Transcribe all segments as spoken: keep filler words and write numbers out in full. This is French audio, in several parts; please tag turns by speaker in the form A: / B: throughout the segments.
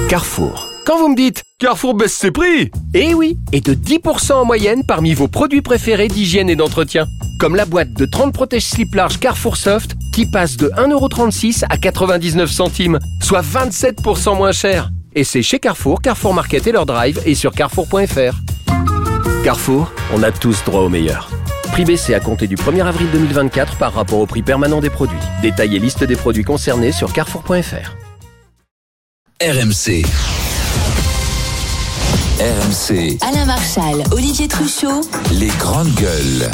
A: Carrefour. Quand vous me dites « Carrefour baisse ses prix !» Eh oui, et de dix pour cent en moyenne parmi vos produits préférés d'hygiène et d'entretien. Comme la boîte de trente protège-slips larges Carrefour Soft qui passe de un euro trente-six à quatre-vingt-dix-neuf centimes, soit vingt-sept pour cent moins cher. Et c'est chez Carrefour, Carrefour Market et leur drive et sur carrefour point f r. Carrefour, on a tous droit au meilleur. Prix baissé à compter du premier avril deux mille vingt-quatre par rapport au prix permanent des produits. Détail et liste des produits concernés sur carrefour point f r.
B: R M C. R M C.
C: Alain Marchal, Olivier Truchot.
B: Les grandes gueules.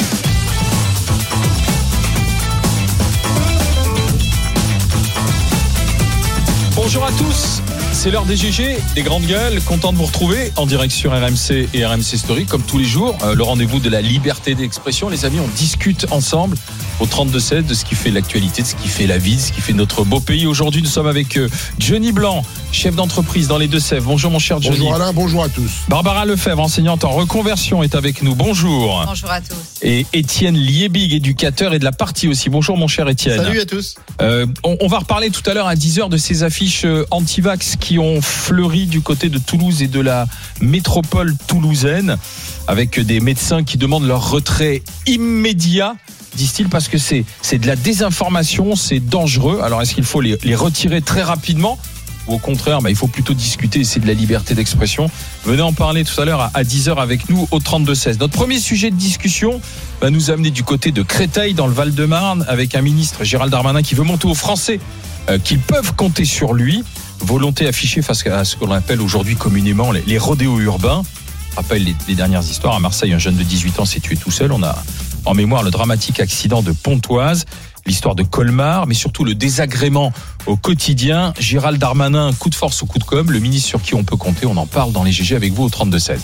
D: Bonjour à tous, c'est l'heure des G G, des grandes gueules, content de vous retrouver en direct sur R M C et R M C Story comme tous les jours, euh, le rendez-vous de la liberté d'expression. Les amis, on discute ensemble au trente-deux seize de ce qui fait l'actualité, de ce qui fait la vie, de ce qui fait notre beau pays. Aujourd'hui, nous sommes avec euh, Johnny Blanc, chef d'entreprise dans les Deux-Sèvres. Bonjour mon cher Johnny.
E: Bonjour Alain, bonjour à tous.
D: Barbara Lefebvre, enseignante en reconversion, est avec nous. Bonjour.
F: Bonjour à tous.
D: Et Étienne Liebig, éducateur et de la partie aussi. Bonjour mon cher Étienne.
E: Salut à tous.
D: Euh, on, on va reparler tout à l'heure à dix heures de ces affiches anti-vax qui ont fleuri du côté de Toulouse et de la métropole toulousaine, avec des médecins qui demandent leur retrait immédiat, disent-ils, parce que c'est, c'est de la désinformation, c'est dangereux. Alors est-ce qu'il faut les, les retirer très rapidement ou au contraire, bah, il faut plutôt discuter, c'est de la liberté d'expression. Venez en parler tout à l'heure à, à dix heures avec nous au trente-deux seize. Notre premier sujet de discussion va nous amener du côté de Créteil, dans le Val-de-Marne, avec un ministre, Gérald Darmanin, qui veut montrer aux Français euh, qu'ils peuvent compter sur lui. Volonté affichée face à ce qu'on appelle aujourd'hui communément les, les rodéos urbains. Je rappelle les, les dernières histoires. À Marseille, un jeune de dix-huit ans s'est tué tout seul. On a en mémoire le dramatique accident de Pontoise, l'histoire de Colmar, mais surtout le désagrément au quotidien. Gérald Darmanin, coup de force ou coup de com', le ministre sur qui on peut compter. On en parle dans les G G avec vous au trente-deux seize.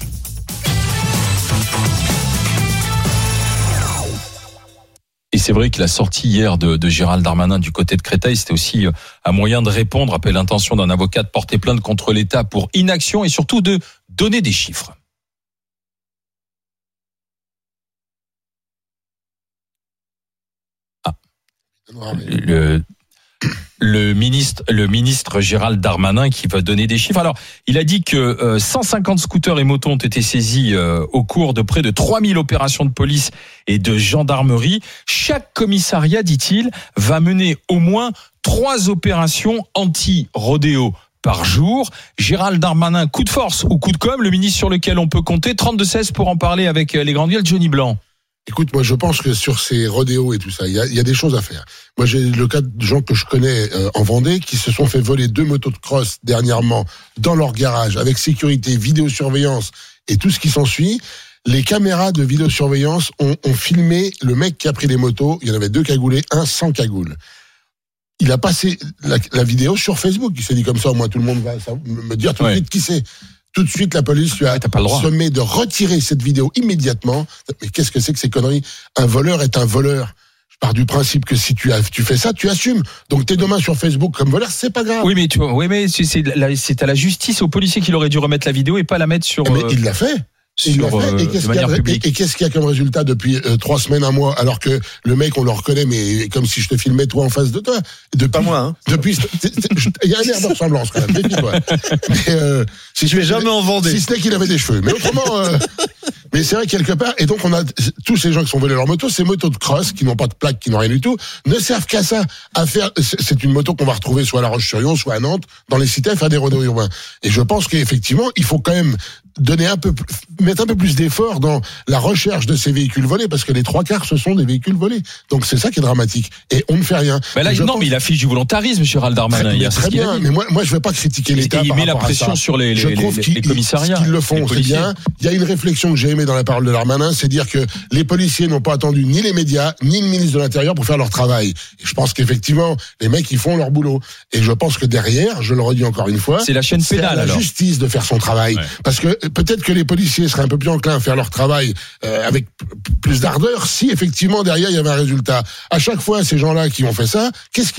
D: Et c'est vrai que la sortie hier de, de Gérald Darmanin du côté de Créteil, c'était aussi un moyen de répondre après l'intention d'un avocat de porter plainte contre l'État pour inaction et surtout de donner des chiffres. Ah. Le, le ministre, le ministre Gérald Darmanin qui va donner des chiffres. Alors, il a dit que euh, cent cinquante scooters et motos ont été saisis euh, au cours de près de trois mille opérations de police et de gendarmerie. Chaque commissariat, dit-il, va mener au moins trois opérations anti-rodéo par jour. Gérald Darmanin, coup de force ou coup de com', le ministre sur lequel on peut compter. trente-deux seize pour en parler avec les grandes gueules. Johnny Blanc.
E: Écoute, moi je pense que sur ces rodéos et tout ça, il y a, il y a des choses à faire. Moi j'ai le cas de gens que je connais euh, en Vendée qui se sont fait voler deux motos de cross dernièrement dans leur garage avec sécurité, vidéosurveillance et tout ce qui s'ensuit. Les caméras de vidéosurveillance ont, ont filmé le mec qui a pris les motos. Il y en avait deux cagoulés, un sans cagoule. Il a passé la, la vidéo sur Facebook. Il s'est dit comme ça, au moins tout le monde va ça, me dire tout de suite qui c'est. Tout de suite, la police lui a sommé de retirer cette vidéo immédiatement. Mais qu'est-ce que c'est que ces conneries ? Un voleur est un voleur. Je pars du principe que si tu, as, tu fais ça, tu assumes. Donc t'es demain sur Facebook comme voleur, c'est pas grave.
D: Oui, mais tu vois, oui, mais c'est, c'est, la, c'est à la justice, aux policiers qu'il aurait dû remettre la vidéo et pas la mettre sur.
E: Mais euh, il l'a fait. Il
D: sur,
E: l'a fait. Et, qu'est-ce qu'il y a, et, et qu'est-ce qu'il y a comme résultat depuis euh, trois semaines, un mois, alors que le mec, on le reconnaît, mais comme si je te filmais toi en face de toi. Depuis, pas moi, hein. Depuis, il y a un air de ressemblance quand même. Dépie-toi. Mais euh, si je vais jamais en Vendée. Si ce n'est qu'il avait des cheveux. Mais autrement. Euh, Mais c'est vrai quelque part, et donc on a tous ces gens qui sont volés leur moto, ces motos de cross qui n'ont pas de plaque, qui n'ont rien du tout, ne servent qu'à ça, à faire. C'est une moto qu'on va retrouver soit à La Roche-sur-Yon, soit à Nantes, dans les cités, à faire des rodéos urbains. Et je pense qu'effectivement, il faut quand même donner un peu, mettre un peu plus d'effort dans la recherche de ces véhicules volés, parce que les trois quarts ce sont des véhicules volés. Donc c'est ça qui est dramatique. Et on ne fait rien.
D: Mais là, non,
E: pense...
D: mais il affiche du volontarisme, Gérald Darmanin.
E: Très,
D: il y a
E: très bien. Mais moi, moi, je ne vais pas critiquer l'État.
D: Et il
E: par
D: met la pression sur les, les, les, les commissariats.
E: Qu'ils le font, c'est bien. Il y a une réflexion que j'ai aimée dans la parole de Darmanin, c'est dire que les policiers n'ont pas attendu ni les médias, ni le ministre de l'Intérieur pour faire leur travail. Et je pense qu'effectivement, les mecs, ils font leur boulot. Et je pense que derrière, je le redis encore une fois,
D: c'est la chaîne pénale,
E: c'est à la
D: alors.
E: justice de faire son travail. Ouais. Parce que peut-être que les policiers seraient un peu plus enclins à faire leur travail euh, avec p- plus d'ardeur si effectivement derrière il y avait un résultat. À chaque fois, ces gens-là qui ont fait ça, qu'est-ce qu'ils risquent ?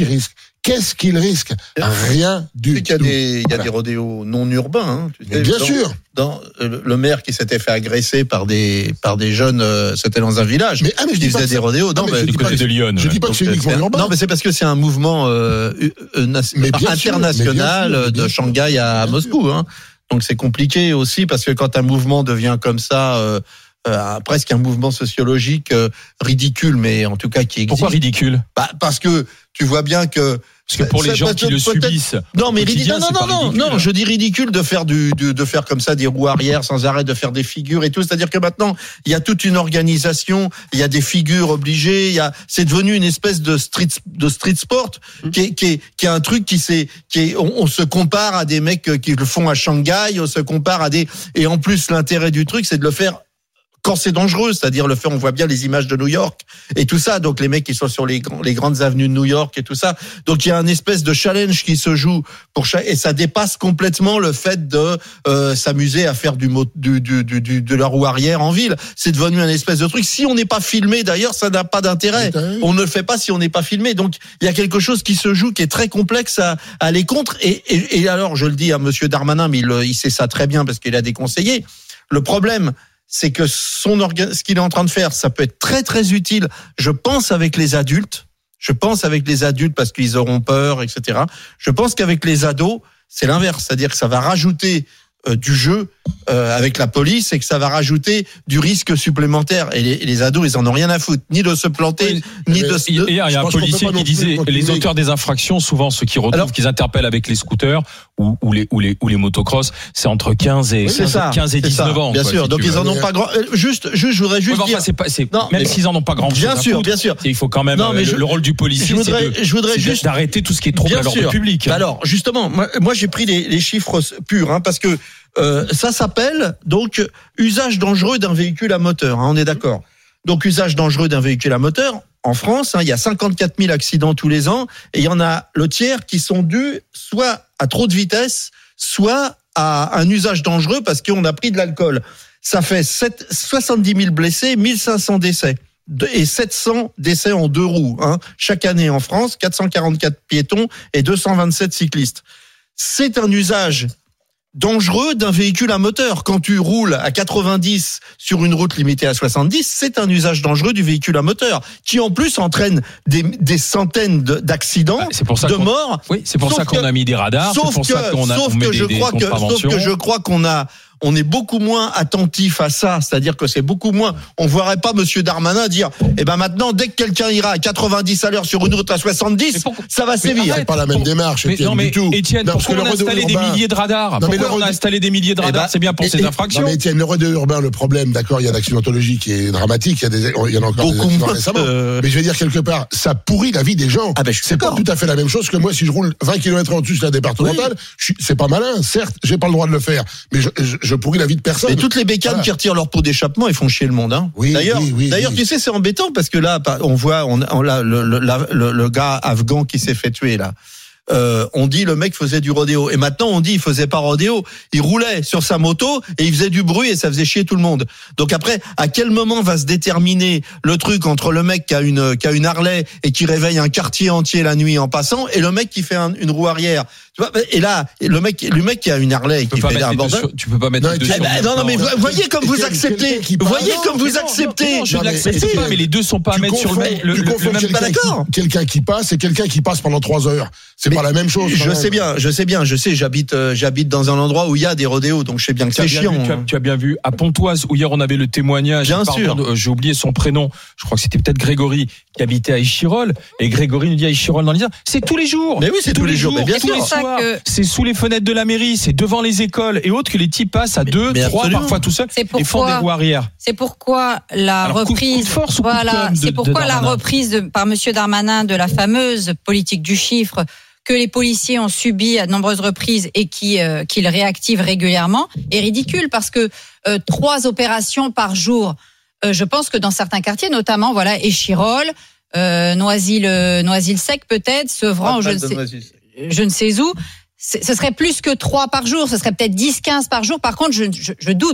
E: Qu'est-ce qu'il risque? Rien du
F: Il y a
E: tout.
F: des, il y a
E: Voilà.
F: des rodéos non urbains. Hein, tu sais,
E: Bien
F: dans,
E: sûr.
F: Dans euh, le maire qui s'était fait agresser par des par des jeunes, euh, c'était dans un village.
E: Mais, ah, mais je
F: qui
E: dis pas
F: faisait
E: que
F: des
E: ça-
F: rodéos.
E: Ah,
F: Non,
E: mais
F: mais
E: je
D: Du
E: dis pas
D: côté
E: que-
D: de Lyon.
E: Je dis pas que c'est uniquement
F: c'est-
E: urbain.
F: non, mais c'est parce que c'est un mouvement euh, euh, na-
E: Mais bien sûr,
F: international
E: mais bien sûr,
F: de
E: bien
F: Shanghai à
E: bien
F: Moscou. Hein. Donc c'est compliqué aussi parce que quand un mouvement devient comme ça, euh, euh, presque un mouvement sociologique euh, ridicule, mais en tout cas qui existe.
D: Pourquoi ridicule?
F: Bah, parce que tu vois bien que
D: Parce que pour les
F: Ça-
D: gens
F: ça-
D: qui le
F: peut-être-
D: subissent.
F: non, mais
D: au quotidien,
F: ridicule. Non,
D: c'est
F: non,
D: pas
F: non,
D: ridicule.
F: non, je dis ridicule de faire du, de, de faire comme ça des roues arrière sans arrêt, de faire des figures et tout. C'est-à-dire que maintenant, il y a toute une organisation, il y a des figures obligées, il y a, c'est devenu une espèce de street, de street sport qui est, qui est, qui est un truc qui s'est, qui est, on, on se compare à des mecs qui le font à Shanghai, on se compare à des, et en plus, l'intérêt du truc, c'est de le faire quand c'est dangereux, c'est-à-dire le fait, on voit bien les images de New York et tout ça, donc les mecs qui sont sur les, grands- les grandes avenues de New York et tout ça, donc il y a un espèce de challenge qui se joue pour chaque, et ça dépasse complètement le fait de euh, s'amuser à faire du, mot, du, du, du, du de la roue arrière en ville. C'est devenu un espèce de truc. Si on n'est pas filmé, d'ailleurs, ça n'a pas d'intérêt. On ne le fait pas si on n'est pas filmé. Donc il y a quelque chose qui se joue qui est très complexe à, à aller contre. Et, et, et alors, je le dis à Monsieur Darmanin, mais il, il sait ça très bien parce qu'il a des conseillers. Le problème, c'est que son orga- ce qu'il est en train de faire, ça peut être très très utile. Je pense avec les adultes, je pense avec les adultes parce qu'ils auront peur, et cetera. Je pense qu'avec les ados, c'est l'inverse, c'est-à-dire que ça va rajouter euh, du jeu euh, avec la police et que ça va rajouter du risque supplémentaire. Et les, et les ados, ils en ont rien à foutre, ni de se planter,
D: Oui,
F: ni
E: mais
F: de.
D: Hier,
F: de-
D: il y a
E: je
D: un
E: pense qu'on peut
D: policier
E: pas non
D: qui
E: plus
D: disait
E: continuer.
D: les auteurs des infractions, souvent ceux qui retrouvent,
F: Alors-
D: qu'ils interpellent avec les scooters ou, ou les ou les ou les motocross, c'est entre quinze et
F: c'est ça,
D: quinze et
F: c'est ça,
D: dix-neuf ans.
F: bien
D: quoi,
F: sûr.
D: si
F: Donc
D: tu
F: ils
D: veux.
F: en ont pas grand. euh, Juste, juste, je voudrais
D: Ouais,
F: juste
D: mais enfin,
F: dire.
D: c'est pas, c'est,
F: Non,
D: même
F: mais-
D: s'ils en ont pas grand chose
F: Bien
D: à
F: sûr,
D: foutre,
F: bien sûr.
D: il faut quand même
F: Non, mais
D: euh,
F: je-
D: le, le rôle du policier,
F: je voudrais-
D: c'est de,
F: je voudrais
D: c'est
F: juste-
D: d'arrêter tout ce qui est trouble
F: Bien
D: à l'ordre
F: sûr.
D: public.
F: Alors justement, moi, moi j'ai pris les, les chiffres purs, hein, parce que euh, ça s'appelle donc usage dangereux d'un véhicule à moteur. Hein, on est d'accord. Donc usage dangereux d'un véhicule à moteur. En France, hein, il y a cinquante-quatre mille accidents tous les ans, et il y en a le tiers qui sont dus soit à trop de vitesse, soit à un usage dangereux parce qu'on a pris de l'alcool. Ça fait sept, soixante-dix mille blessés, mille cinq cents décès. De- et sept cents décès en deux roues, hein, chaque année en France, quatre cent quarante-quatre piétons et deux cent vingt-sept cyclistes. C'est un usage dangereux d'un véhicule à moteur. Quand tu roules à quatre-vingt-dix sur une route limitée à soixante-dix, c'est un usage dangereux du véhicule à moteur, qui en plus entraîne des, des centaines de- d'accidents,
D: Bah, c'est pour ça
F: de
D: qu'on-
F: morts.
D: Oui, c'est pour
F: Sauf
D: ça qu'on
F: que-
D: a mis des radars, c'est
F: Sauf
D: pour
F: que,
D: ça qu'on a
F: sauf
D: on met
F: que
D: des,
F: je
D: des
F: crois que, sauf
D: contraventions.
F: que je crois qu'on a, on est beaucoup moins attentif à ça. C'est-à-dire que c'est beaucoup moins, on verrait pas Monsieur Darmanin dire, eh ben maintenant, dès que quelqu'un ira à quatre-vingt-dix à l'heure sur une route à
D: Mais
F: soixante-dix,
D: pourquoi-
F: ça va sévir.
E: C'est pas la même démarche,
D: Mais
E: Étienne,
D: non mais
E: du tout.
D: Étienne,
E: Non, parce
D: pourquoi
E: que
D: on a
E: le rodéo
D: installé des
E: urbain-
D: milliers de radars?
E: Non, mais
D: Pourquoi
E: le
D: on a
E: rodéo-
D: installé des milliers de
F: Eh
D: radars?
F: ben,
D: C'est bien pour
F: et-
D: ces
F: et-
D: infractions.
E: Non mais Étienne, le rodéo urbain, le problème, d'accord, il y a l'accidentologie qui est dramatique, il y a des, il y en a encore
F: Beaucoup
E: des accidents
F: moins,
E: récemment.
F: euh,
E: Mais je vais dire quelque part, ça pourrit la vie des gens.
F: Ah ben, je suis
E: c'est pas
F: d'accord.
E: tout à fait la même chose que moi si je roule vingt kilomètres en dessus sur la départementale. je suis- C'est pas malin, certes, j'ai pas le droit de le faire, mais je, je, je pourris la vie de personne.
F: Et toutes les bécanes
E: Voilà.
F: qui retirent leur pot d'échappement, ils font chier le monde. Hein.
E: Oui,
F: d'ailleurs,
E: oui, oui,
F: d'ailleurs,
E: oui.
F: tu sais, c'est embêtant parce que là, on voit, on, on là, le, le, la- le, le gars afghan qui s'est fait tuer là. Euh, on dit le mec faisait du rodéo et maintenant on dit il faisait pas rodéo, il roulait sur sa moto et il faisait du bruit et ça faisait chier tout le monde. Donc après, à quel moment va se déterminer le truc entre le mec qui a une qui a une Harley et qui réveille un quartier entier la nuit en passant et le mec qui fait un, une roue arrière, tu vois? Et là, le mec, le mec qui a une Harley et
D: Tu peux
F: qui
D: pas
F: fait
D: mettre
F: un
D: les deux
F: bordel.
D: sur- tu peux pas mettre
E: Non,
D: les deux
E: et puis-
D: sur
F: Eh ben,
D: le
F: non,
D: même
F: non, mais
D: plan.
F: vo- voyez comme vous
E: Quelqu'un-
F: acceptez,
E: quelqu'un qui
F: voyez
E: parle-
F: comme vous
E: non, non,
F: acceptez.
D: Non, je
E: Non, mais
D: l'accepte
E: Étienne,
D: pas, mais les deux sont pas à
E: Tu
D: mettre sur le
E: confonds-
D: même, le,
E: tu
D: le-
E: confonds
D: le même
E: quelqu'un
F: pas d'accord.
E: qui- quelqu'un qui passe et quelqu'un qui passe pendant trois heures. C'est
F: Mais
E: pas la même chose. quand
F: Je
E: même.
F: sais bien, je sais bien, je sais, j'habite, euh, j'habite dans un endroit où il y a des rodéos, donc je sais bien que
D: Tu as,
F: c'est
D: bien
F: chiant.
D: vu, tu, as,
F: hein.
D: tu as bien vu à Pontoise où hier on avait le témoignage.
F: Bien
D: pardon,
F: sûr.
D: de- J'ai oublié son prénom. Je crois que c'était peut-être Grégory qui habitait à Échirol. Et Grégory nous dit à Échirol dans l'Isère, c'est tous les jours.
F: Mais oui, c'est tous les jours, mais bien
D: tous
F: sûr.
D: les
G: C'est ça
D: soirs.
G: que-
D: C'est sous les fenêtres de la mairie, c'est devant les écoles et autres que les types passent à deux,
F: mais
D: trois,
F: absolument.
D: parfois tout seuls
G: C'est
D: et font des
G: pourquoi-
D: roues arrière.
G: C'est pourquoi la
D: Alors, coup-
G: reprise,
D: coup de force ou coup de
G: voilà,
D: com' de-
G: c'est
D: de
G: pourquoi la
D: Darmanin
G: reprise de- par Monsieur Darmanin de la fameuse politique du chiffre que les policiers ont subi à de nombreuses reprises et qui euh, qu'ils réactivent régulièrement est ridicule parce que euh, trois opérations par jour, euh, je pense que dans certains quartiers, notamment voilà Échirol, euh, Noisy-le, Noisy-le-Sec peut-être, Sevran, je ne sais, je ne sais où, c'est- ce serait plus que trois par jour, ce serait peut-être dix, quinze par jour. Par contre, je, je, je doute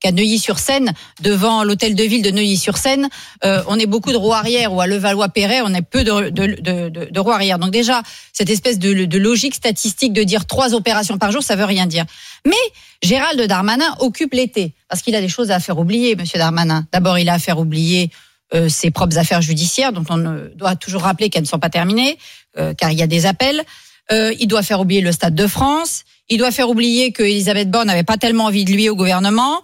G: qu'à Neuilly-sur-Seine, devant l'hôtel de ville de Neuilly-sur-Seine, euh, on est beaucoup de roues arrière, ou à Levallois-Perret, on est peu de, de, de, de, de roues arrière. Donc déjà, cette espèce de, de logique statistique de dire trois opérations par jour, ça veut rien dire. Mais Gérald Darmanin occupe l'été, parce qu'il a des choses à faire oublier, Monsieur Darmanin. D'abord, il a à faire oublier euh, ses propres affaires judiciaires, dont on doit toujours rappeler qu'elles ne sont pas terminées, euh, car il y a des appels. Euh, il doit faire oublier le Stade de France. Il doit faire oublier que Elisabeth Borne n'avait pas tellement envie de lui au gouvernement.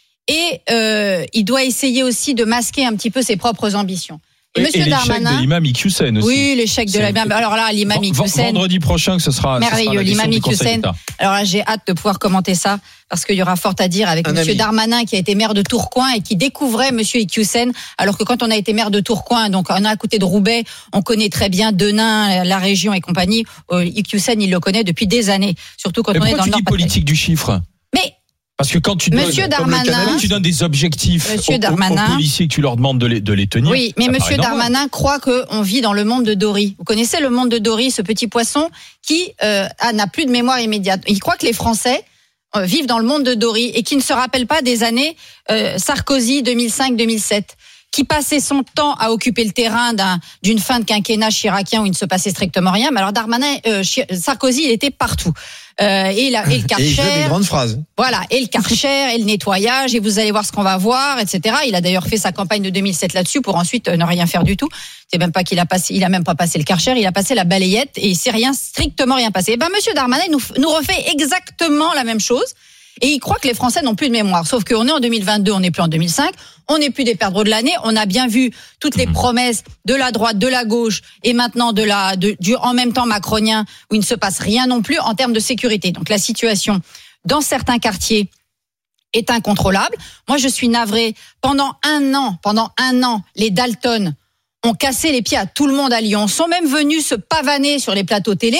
G: Et euh, il doit essayer aussi de masquer un petit peu ses propres ambitions. Et,
D: et,
G: Monsieur
D: et l'échec
G: Darmanin,
D: de l'imam Iqiyoussen aussi.
G: oui, l'échec de l'imam. Alors là, l'imam Iqiyoussen,
D: vendredi prochain, que ce sera
G: merveilleux.
D: Ce sera la
G: L'imam
D: décision du Conseil
G: Iqiyoussen.
D: d'État.
G: Alors là, j'ai hâte de pouvoir commenter ça parce qu'il y aura fort à dire avec
F: Un
G: Monsieur
F: ami.
G: Darmanin qui a été maire de Tourcoing et qui découvrait Monsieur Iqiyoussen, alors que quand on a été maire de Tourcoing, donc on a à côté de Roubaix, on connaît très bien Denain, la région et compagnie. Euh, Iqiyoussen, il le connaît depuis des années, surtout quand
D: Mais
G: on est
D: pourquoi
G: dans
D: tu
G: le Nord.
D: dis politique du chiffre?
G: Mais
D: Parce que quand tu donnes,
G: Monsieur
D: comme
G: Darmanin-
D: le Canada, tu donnes des objectifs
G: Monsieur
D: aux, aux-
G: Darmanin-
D: aux policiers que tu leur demandes de les, de les tenir.
G: oui, mais
D: ça
G: Monsieur
D: paraît normal.
G: Darmanin croit qu'on vit dans le monde de Dory. Vous connaissez le monde de Dory, ce petit poisson qui euh, a- n'a plus de mémoire immédiate. Il croit que les Français euh, vivent dans le monde de Dory et qui ne se rappellent pas des années euh, Sarkozy deux mille cinq deux mille sept, qui passait son temps à occuper le terrain d'un, d'une fin de quinquennat chiracien où il ne se passait strictement rien. Mais alors Darmanin, euh, Chi- Sarkozy, il était partout. Euh, et, la, et le
F: Et il fait des
G: Karcher,
F: grandes phrases.
G: voilà, et le Karcher, et le nettoyage, et vous allez voir ce qu'on va voir, et cetera. Il a d'ailleurs fait sa campagne de deux mille sept là-dessus pour ensuite euh, ne rien faire du tout. C'est même pas qu'il a passé, il a même pas passé le Karcher, il a passé la balayette et il s'est rien, strictement rien passé. Et ben, Monsieur Darmanin, il nous, nous refait exactement la même chose. Et il croit que les Français n'ont plus de mémoire. Sauf qu'on est en deux mille vingt-deux, on n'est plus en deux mille cinq, on n'est plus des perdreaux de l'année. On a bien vu toutes les promesses de la droite, de la gauche et maintenant de la, de, du en même temps macronien où il ne se passe rien non plus en termes de sécurité. Donc la situation dans certains quartiers est incontrôlable. Moi, je suis navrée. Pendant un an, pendant un an, les Dalton ont cassé les pieds à tout le monde à Lyon, sont même venus se pavaner sur les plateaux télé.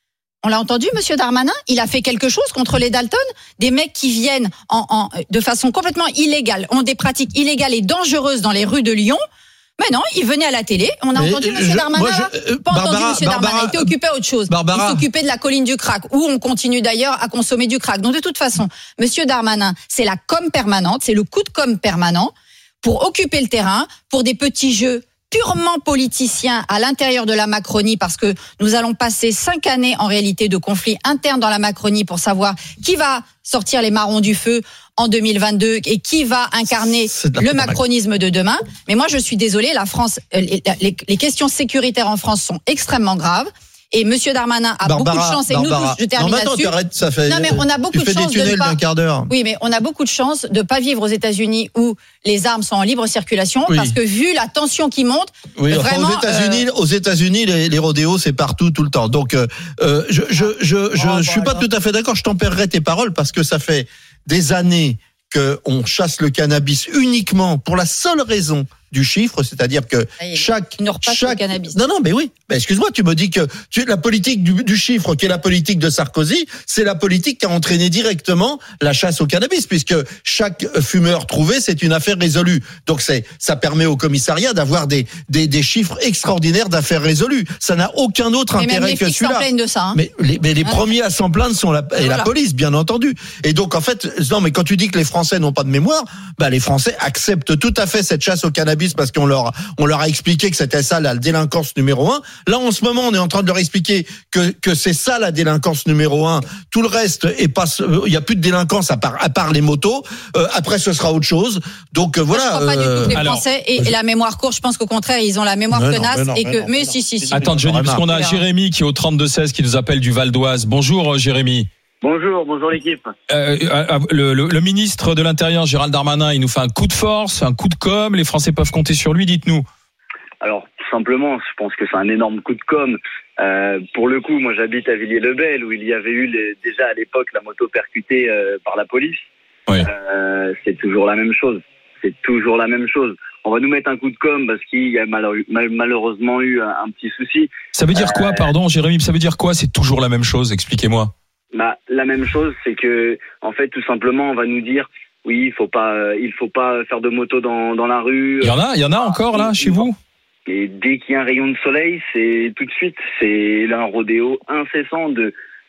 G: On l'a entendu, Monsieur Darmanin, il a fait quelque chose contre les Dalton, des mecs qui viennent en, en, de façon complètement illégale, ont des pratiques illégales et dangereuses dans les rues de Lyon. Mais non, il venait à la télé. On a
F: Mais
G: entendu
F: je-
G: Monsieur Darmanin.
F: moi, je-
G: là
F: euh,
G: pas entendu
F: Barbara-
G: Monsieur
F: Barbara-
G: Darmanin. Il était occupé à autre chose.
F: Barbara.
G: Il s'occupait de la colline du crack, où on continue d'ailleurs à consommer du crack. Donc de toute façon, Monsieur Darmanin, c'est la com permanente, c'est le coup de com permanent pour occuper le terrain, pour des petits jeux purement politiciens à l'intérieur de la Macronie, parce que nous allons passer cinq années en réalité de conflits internes dans la Macronie pour savoir qui va sortir les marrons du feu en deux mille vingt-deux et qui va incarner
F: C'est de la
G: le
F: connerie.
G: macronisme de demain. Mais moi, je suis désolée, la France, euh, les, les- les questions sécuritaires en France sont extrêmement graves. Et Monsieur Darmanin a beaucoup de chance. Et nous
F: Barbara.
G: tous, je termine
F: non, mais attends,
G: là-dessus.
F: t'arrêtes, ça fait.
G: Non, mais on a beaucoup
F: tu
G: de
F: fais
G: chance
F: des
G: de
F: tunnels
G: ne pas-
F: d'un quart d'heure.
G: Oui, mais on a beaucoup de chance de pas vivre aux États-Unis où les armes sont en libre circulation,
F: Oui.
G: parce que vu la tension qui monte,
F: Oui, enfin,
G: vraiment,
F: aux États-Unis, aux États-Unis, les, les rodéos, c'est partout, tout le temps. Donc, euh, euh, je, je, je, je,
G: Oh,
F: je suis
G: bah
F: pas
G: alors.
F: tout à fait d'accord. Je tempérerai tes paroles parce que ça fait des années qu'on chasse le cannabis uniquement pour la seule raison du chiffre, c'est-à-dire que
G: Ça y est,
F: chaque
G: il nous repasse
F: chaque
G: le cannabis.
F: non non mais oui, mais excuse-moi, tu me dis que tu, la politique du, du chiffre qui est la politique de Sarkozy, c'est la politique qui a entraîné directement la chasse au cannabis, puisque chaque fumeur trouvé, c'est une affaire résolue. Donc c'est ça permet au commissariat d'avoir des des, des chiffres extraordinaires d'affaires résolues. Ça n'a aucun autre
G: et même
F: intérêt
G: les
F: que
G: flics s'en
F: celui-là.
G: plaignent de ça. Hein.
F: Mais les, mais les
G: Hein.
F: premiers à s'en plaindre sont la, et
G: Voilà.
F: la police, bien entendu. Et donc, en fait, non, mais quand tu dis que les Français n'ont pas de mémoire, bah, les Français acceptent tout à fait cette chasse au cannabis parce qu'on leur, on leur a expliqué que c'était ça la délinquance numéro un. Là, en ce moment, on est en train de leur expliquer que, que c'est ça la délinquance numéro un. Tout le reste est pas, il y a plus de délinquance à part, à part les motos. Euh, après, ce sera autre chose. Donc, euh,
G: Moi,
F: voilà.
G: je crois pas du tout que les
D: alors,
G: Français aient la mémoire courte. Je pense qu'au contraire, ils ont la mémoire
F: Mais non,
G: tenace
F: mais non,
G: et
F: mais
G: que.
F: non,
G: mais
F: mais
G: si, si, si.
D: Attends, Johnny, parce qu'on a
G: Remarque.
D: Jérémy qui est au trente-deux seize qui nous appelle du Val d'Oise. Bonjour, euh, Jérémy.
H: Bonjour, bonjour l'équipe.
D: Euh, euh, le, le, le ministre de l'Intérieur, Gérald Darmanin, il nous fait un coup de force, un coup de com'. Les Français peuvent compter sur lui, dites-nous.
H: Alors, tout simplement, je pense que c'est un énorme coup de com'. Euh, pour le coup, moi j'habite à Villiers-le-Bel où il y avait eu les, déjà à l'époque la moto percutée euh, par la police.
D: Oui.
H: Euh, c'est toujours la même chose. C'est toujours la même chose. On va nous mettre un coup de com' parce qu'il y a malheure- mal- malheureusement eu un, un petit souci.
D: Ça veut dire
H: Euh,
D: quoi, pardon, Jérémy? Ça veut dire quoi? C'est toujours la même chose, expliquez-moi.
H: Bah, la même chose, c'est que, en fait, tout simplement, on va nous dire, oui, il faut pas, euh, il faut pas faire de moto dans, dans la rue.
D: Il y en a, il y en a encore là, chez vous?
H: Et dès qu'il y a un rayon de soleil, c'est tout de suite, c'est là un rodéo incessant de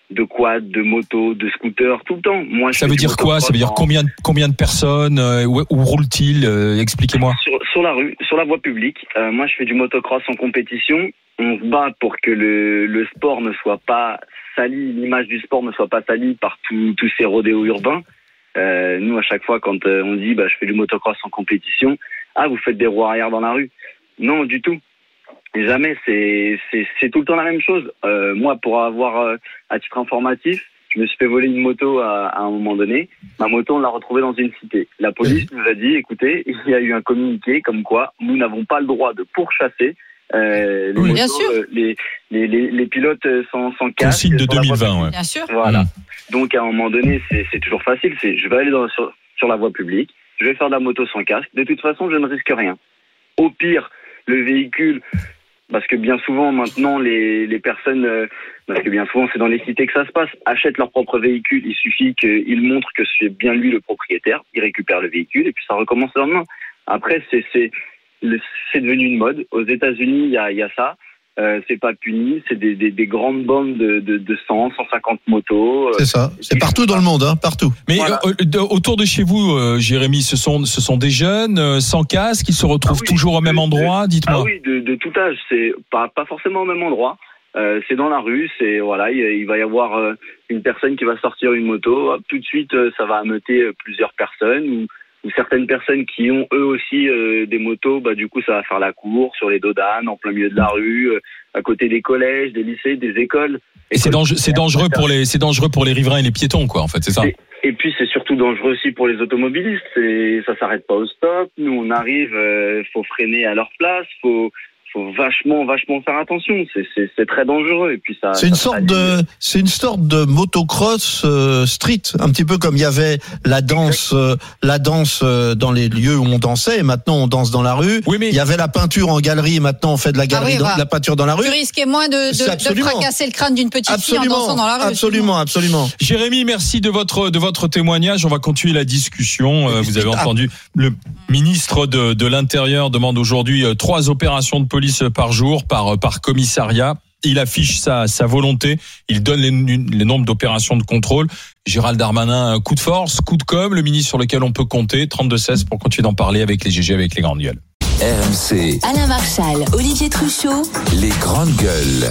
H: de quad, de moto, de scooter, tout le temps. Moi, je
D: Ça
H: fais
D: veut
H: du
D: dire quoi? Ça veut dire
H: motocross en-
D: combien de, combien de personnes? euh, Où, où roule-t-il? Euh, Expliquez-moi.
H: sur, sur la rue, sur la voie publique. Euh, moi, je fais du motocross en compétition. On se bat pour que le, le sport ne soit pas sali, l'image du sport ne soit pas salie par tous tous ces rodéos urbains. Euh, nous, à chaque fois, quand euh, on dit, bah, je fais du motocross en compétition, ah, vous faites des roues arrière dans la rue. Non, du tout. Jamais. C'est, c'est, c'est tout le temps la même chose. Euh, moi, pour avoir, euh, à titre informatif, je me suis fait voler une moto à, à un moment donné. Ma moto, on l'a retrouvée dans une cité. La police nous a dit, écoutez, il y a eu un communiqué comme quoi nous n'avons pas le droit de pourchasser euh, les,
D: Oui.
H: motos,
G: Bien sûr.
H: euh, les, les, les, les pilotes sans, sans casque.
D: Consigne de
H: sur la voie
D: deux mille vingt, ouais.
G: Bien sûr.
H: Voilà.
D: Mmh.
H: Donc à un moment donné, c'est, c'est toujours facile. C'est, je vais aller dans, sur, sur la voie publique, je vais faire de la moto sans casque. De toute façon, je ne risque rien. Au pire, le véhicule, parce que bien souvent maintenant les, les personnes, euh, parce que bien souvent c'est dans les cités que ça se passe, achètent leur propre véhicule. Il suffit qu'ils montrent que c'est bien lui le propriétaire, il récupère le véhicule et puis ça recommence le lendemain. Après, c'est c'est le- c'est devenu une mode. Aux États-Unis, il y a, il y a ça. Euh, c'est pas puni, c'est des, des, des grandes bandes de, de, de cent, cent cinquante motos.
F: C'est ça. C'est partout dans le monde, hein, partout.
D: Mais
H: Voilà.
D: euh, de- autour de chez vous, euh, Jérémy, ce sont, ce sont des jeunes euh, sans casque, ils se retrouvent
H: Ah oui,
D: toujours au même
H: de-
D: endroit,
H: Ah
D: dites-moi.
H: oui, de, de tout âge. C'est pas, pas forcément au même endroit. Euh, c'est dans la rue. C'est voilà, il, il va y avoir euh, une personne qui va sortir une moto. Hop, tout de suite, euh, ça va ameuter euh, plusieurs personnes ou, ou certaines personnes qui ont eux aussi euh, des motos. Bah du coup, ça va faire la cour sur les dos d'âne, en plein milieu de la rue, euh, à côté des collèges, des lycées, des écoles.
D: Et c'est dangereux, c'est dangereux pour les, c'est dangereux pour les riverains et les piétons, quoi, en fait, c'est ça.
H: Et, et puis c'est surtout dangereux aussi pour les automobilistes. C'est, ça s'arrête pas au stop. Nous on arrive, euh, faut freiner à leur place, faut, faut vachement, vachement faire attention. C'est, c'est, c'est très dangereux. Et puis ça.
F: C'est une
H: ça
F: sorte
H: s'aligne.
F: de, c'est une sorte de motocross euh, street, un petit peu comme il y avait la danse, euh, la danse euh, dans les lieux où on dansait, et maintenant on danse dans la rue.
D: Oui, mais
F: Il y avait la peinture en galerie, et maintenant on fait de la galerie,
G: Ah oui,
F: dans-
G: voilà.
F: la peinture dans la rue.
G: Tu risquais moins de,
F: C'est
G: de, de
F: absolument.
G: fracasser le crâne d'une petite fille en dansant dans la rue.
F: absolument, absolument.
D: Jérémy, merci de votre de votre témoignage. On va continuer la discussion. Euh, Vous avez
F: Ah.
D: entendu, le ministre de, de l'Intérieur demande aujourd'hui euh, trois opérations de police par jour, par euh, par commissariat. Il affiche sa sa volonté. Il donne les, les nombres d'opérations de contrôle. Gérald Darmanin, coup de force, coup de com', le ministre sur lequel on peut compter. trente-deux seize pour continuer d'en parler avec les G G, avec les grandes gueules.
B: R M C,
C: Alain Marchal, Olivier Truchot,
B: les grandes gueules.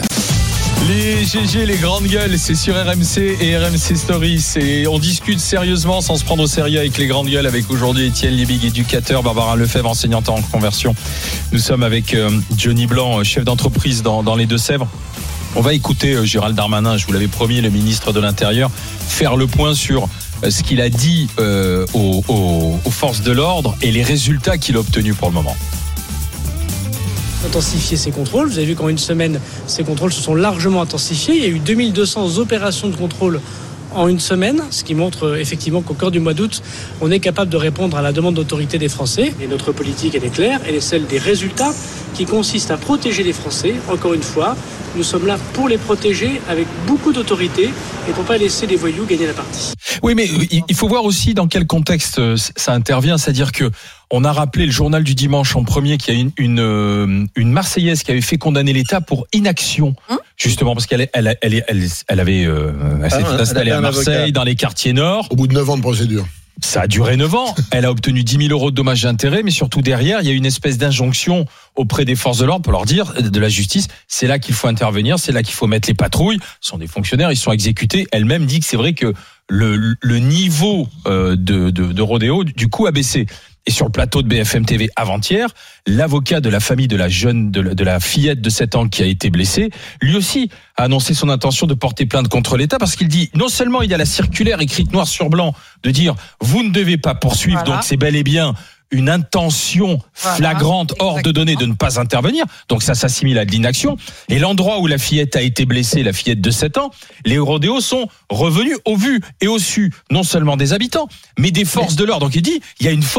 D: Les G G, les grandes gueules, c'est sur R M C et R M C Story. C'est, on discute sérieusement sans se prendre au sérieux avec les grandes gueules, avec aujourd'hui Étienne Liebig, éducateur, Barbara Lefebvre, enseignante en conversion. Nous sommes avec euh, Johnny Blanc, chef d'entreprise dans, dans les Deux-Sèvres. On va écouter euh, Gérald Darmanin, je vous l'avais promis, le ministre de l'Intérieur, faire le point sur euh, ce qu'il a dit euh, aux, aux, aux forces de l'ordre et les résultats qu'il a obtenus pour le moment.
I: Intensifier ces contrôles. Vous avez vu qu'en une semaine, ces contrôles se sont largement intensifiés. Il y a eu deux mille deux cents opérations de contrôle en une semaine, ce qui montre euh, effectivement qu'au cœur du mois d'août, on est capable de répondre à la demande d'autorité des Français. Et notre politique, elle est claire, elle est celle des résultats qui consiste à protéger les Français. Encore une fois, nous sommes là pour les protéger avec beaucoup d'autorité et pour pas laisser les voyous gagner la partie.
D: Oui, mais il faut voir aussi dans quel contexte ça intervient. C'est-à-dire que on a rappelé le journal du dimanche en premier qu'il y a une, une, une Marseillaise qui avait fait condamner l'État pour inaction.
G: Hum
D: Justement, parce qu'elle elle, elle, elle, elle, elle avait, euh, elle s'est
F: Ah,
D: fait installer
F: elle avait
D: à
F: un
D: Marseille,
F: avocat.
D: dans les quartiers nord.
E: Au bout de neuf ans de procédure.
D: Ça a duré neuf ans. Elle a obtenu dix mille euros de dommages et intérêts, mais surtout derrière, il y a une espèce d'injonction auprès des forces de l'ordre pour leur dire, de la justice, c'est là qu'il faut intervenir, c'est là qu'il faut mettre les patrouilles. Ce sont des fonctionnaires, ils sont exécutés. Elle-même dit que c'est vrai que le, le niveau euh, de, de, de rodéo, du coup, a baissé. Et sur le plateau de B F M T V avant-hier, l'avocat de la famille de la jeune, de la, de la fillette de sept ans qui a été blessée, lui aussi a annoncé son intention de porter plainte contre l'État parce qu'il dit, non seulement il y a la circulaire écrite noir sur blanc de dire, vous ne devez pas poursuivre,
G: Voilà.
D: donc c'est bel et bien une intention
G: Voilà.
D: flagrante hors de données de ne pas intervenir. Donc ça s'assimile à de l'inaction. Et l'endroit où la fillette a été blessée, la fillette de sept ans, les rodéos sont revenus au vu et au su, non seulement des habitants, mais des forces de l'ordre. Donc il dit, il y a une faute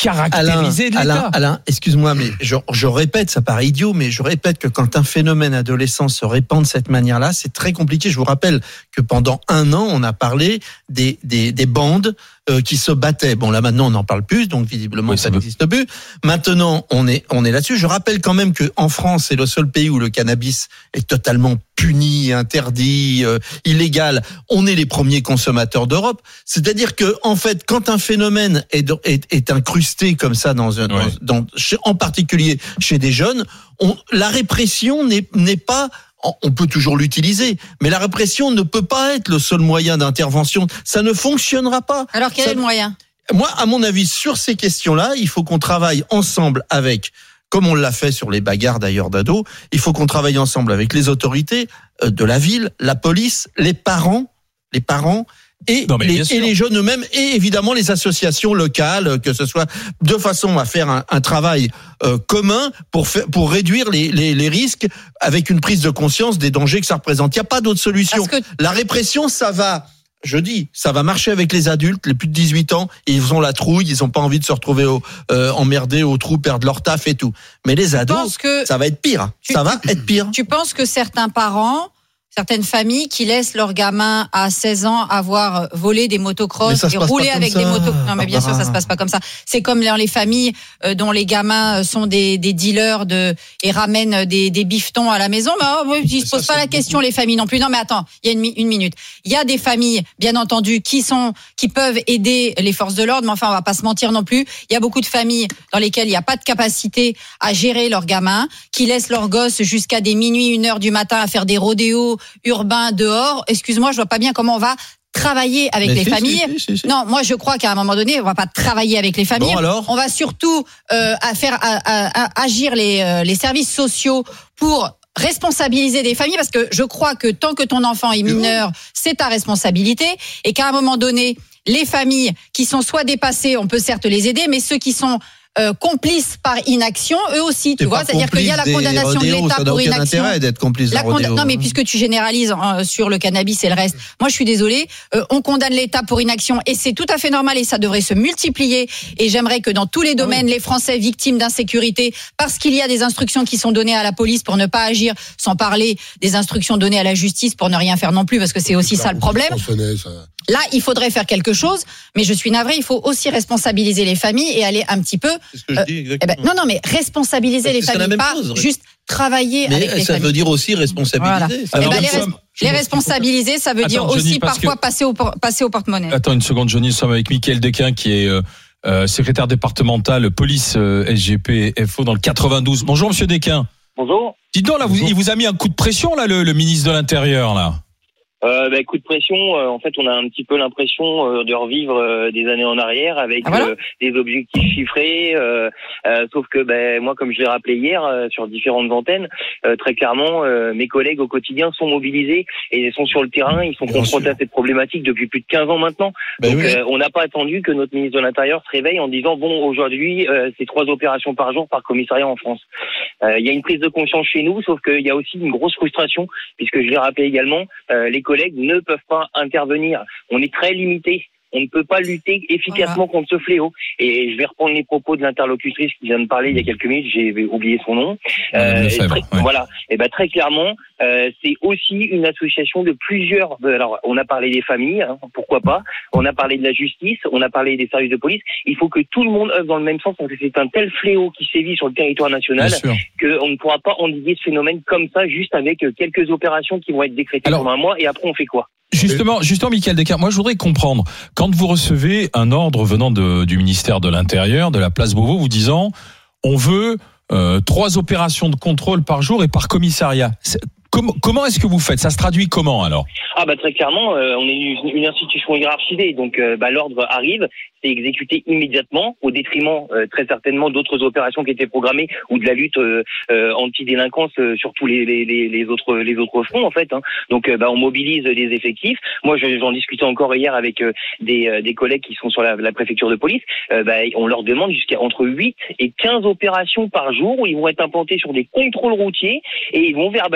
D: caractérisé de l'État.
F: Alain, Alain, excuse-moi, mais je, je répète, ça paraît idiot, mais je répète que quand un phénomène adolescent se répand de cette manière-là, c'est très compliqué. Je vous rappelle que pendant un an, on a parlé des, des, des bandes euh, qui se battaient. Bon, là maintenant, on n'en parle plus, donc visiblement,
D: oui,
F: ça n'existe plus. Maintenant, on est, on est là-dessus. Je rappelle quand même qu'en France, c'est le seul pays où le cannabis est totalement puni, interdit, euh, illégal. On est les premiers consommateurs d'Europe. C'est-à-dire que, en fait, quand un phénomène est, est, est incrusté comme ça dans un,
D: ouais.
F: dans, dans, en particulier chez des jeunes, on, la répression n'est, n'est pas, on peut toujours l'utiliser, mais la répression ne peut pas être le seul moyen d'intervention. Ça ne fonctionnera pas.
G: Alors quel
F: ça,
G: est le moyen ?
F: Moi, à mon avis, sur ces questions-là, il faut qu'on travaille ensemble avec, comme on l'a fait sur les bagarres d'ailleurs d'ados, il faut qu'on travaille ensemble avec les autorités de la ville, la police, les parents, les parents, Et,
D: non,
F: les, et les jeunes eux-mêmes, et évidemment les associations locales, que ce soit de façon à faire un, un travail euh, commun pour faire, pour réduire les, les, les risques avec une prise de conscience des dangers que ça représente. Il n'y a pas d'autre solution. Que... La répression, ça va, je dis, ça va marcher avec les adultes, les plus de dix-huit ans, et ils ont la trouille, ils n'ont pas envie de se retrouver au, euh, emmerdés au trou, perdre leur taf et tout. Mais les ados, que ça va être pire.
G: Tu,
F: ça va
G: tu,
F: être pire.
G: Tu penses que certains parents, certaines familles qui laissent leurs gamins à seize ans avoir volé des motocross et rouler avec ça. des motos. Non, mais bien sûr, ça se passe pas comme ça. C'est comme dans les familles euh, dont les gamins sont des, des dealers de, et ramènent des, des bifetons à la maison. Mais oh, ils se posent pas la question, beaucoup. Les familles non plus. Non, mais attends, il y a une, une minute. Il y a des familles, bien entendu, qui sont, qui peuvent aider les forces de l'ordre, mais enfin, on va pas se mentir non plus. Il y a beaucoup de familles dans lesquelles il n'y a pas de capacité à gérer leurs gamins, qui laissent leurs gosses jusqu'à des minuit, une heure du matin à faire des rodéos urbain dehors. Excuse-moi, je vois pas bien comment on va travailler avec mais les si, familles. Si, si, si. Non, moi je crois qu'à un moment donné, on va pas travailler avec les familles.
F: Bon, alors
G: on va surtout euh, à faire à, à, à agir les euh, les services sociaux pour responsabiliser des familles, parce que je crois que tant que ton enfant est mineur, c'est ta responsabilité, et qu'à un moment donné, les familles qui sont soit dépassées, on peut certes les aider, mais ceux qui sont Euh, complices par inaction, eux aussi, tu
F: c'est
G: vois, c'est-à-dire qu'il y a la condamnation
F: rodéos,
G: de l'État
F: ça
G: pour
F: n'a aucun
G: inaction.
F: Intérêt d'être complice
G: la
F: rodéo,
G: cond... Non, mais
F: hein.
G: puisque tu généralises hein, sur le cannabis et le reste, moi je suis désolée, euh, on condamne l'État pour inaction et c'est tout à fait normal et ça devrait se multiplier. Et j'aimerais que dans tous les domaines, oui. les Français victimes d'insécurité, parce qu'il y a des instructions qui sont données à la police pour ne pas agir, sans parler des instructions données à la justice pour ne rien faire non plus, parce que c'est aussi ça le problème. Là, il faudrait faire quelque chose, mais je suis navrée, il faut aussi responsabiliser les familles et aller un petit peu.
F: C'est ce que je dis, exactement.
G: Eh ben, non, non, mais responsabiliser
F: Parce
G: les familles, pas
F: chose,
G: juste travailler
F: mais
G: avec les
F: ça
G: familles.
F: veut dire aussi responsabiliser.
G: Voilà. Alors, eh ben, les, res- les responsabiliser, ça veut Attends, dire aussi Johnny, parfois que... passer, au, passer au porte-monnaie.
D: Attends une seconde, Johnny, nous sommes avec Mickaël Dequin qui est euh, secrétaire départemental police euh, S G P F O dans le quatre-vingt-douze. Bonjour, monsieur Dequin.
J: Bonjour.
D: Dites donc, là, vous, il vous a mis un coup de pression, là, le, le ministre de l'Intérieur, là.
J: Euh, bah, coup de pression, euh, en fait, on a un petit peu l'impression euh, de revivre euh, des années en arrière avec ah, voilà. euh, des objectifs chiffrés. Euh, euh, sauf que, ben, moi, comme je l'ai rappelé hier euh, sur différentes antennes, euh, très clairement, euh, mes collègues au quotidien sont mobilisés et sont sur le terrain. Ils sont Bien confrontés sûr. à cette problématique depuis plus de quinze ans maintenant. Ben Donc, oui. euh, on n'a pas attendu que notre ministre de l'Intérieur se réveille en disant bon, aujourd'hui, euh, c'est trois opérations par jour par commissariat en France. Il euh, y a une prise de conscience chez nous, sauf qu'il y a aussi une grosse frustration puisque je l'ai rappelé également, euh, les collègues ne peuvent pas intervenir. On est très limité. On ne peut pas lutter efficacement voilà. contre ce fléau. Et je vais reprendre les propos de l'interlocutrice qui vient de parler il y a quelques minutes. J'ai oublié son nom.
D: Euh,
J: très,
D: ouais.
J: Voilà. Et ben très clairement, euh, c'est aussi une association de plusieurs. Alors, on a parlé des familles, hein, pourquoi pas. On a parlé de la justice. On a parlé des services de police. Il faut que tout le monde œuvre dans le même sens parce que c'est un tel fléau qui sévit sur le territoire national qu'on ne pourra pas endiguer ce phénomène comme ça juste avec quelques opérations qui vont être décrétées Alors, pendant un mois. Et après, on fait quoi?
D: Justement, justement, Mickaël Dequin, moi je voudrais comprendre, quand vous recevez un ordre venant de, du ministère de l'Intérieur, de la place Beauvau, vous disant on veut euh, trois opérations de contrôle par jour et par commissariat. C'est, comment, comment est-ce que vous faites? Ça se traduit comment alors?
J: Ah bah très clairement, euh, on est une, une institution hiérarchisée, donc euh, bah, l'ordre arrive, c'est exécuté immédiatement au détriment euh, très certainement d'autres opérations qui étaient programmées ou de la lutte euh, euh, anti-délinquance euh, sur tous les, les, les autres les autres fronts en fait. Hein. Donc euh, bah, on mobilise des effectifs. Moi je, j'en discutais encore hier avec euh, des, euh, des collègues qui sont sur la, la préfecture de police. Euh, bah, on leur demande jusqu'à entre huit et quinze opérations par jour où ils vont être implantés sur des contrôles routiers et ils vont verbaliser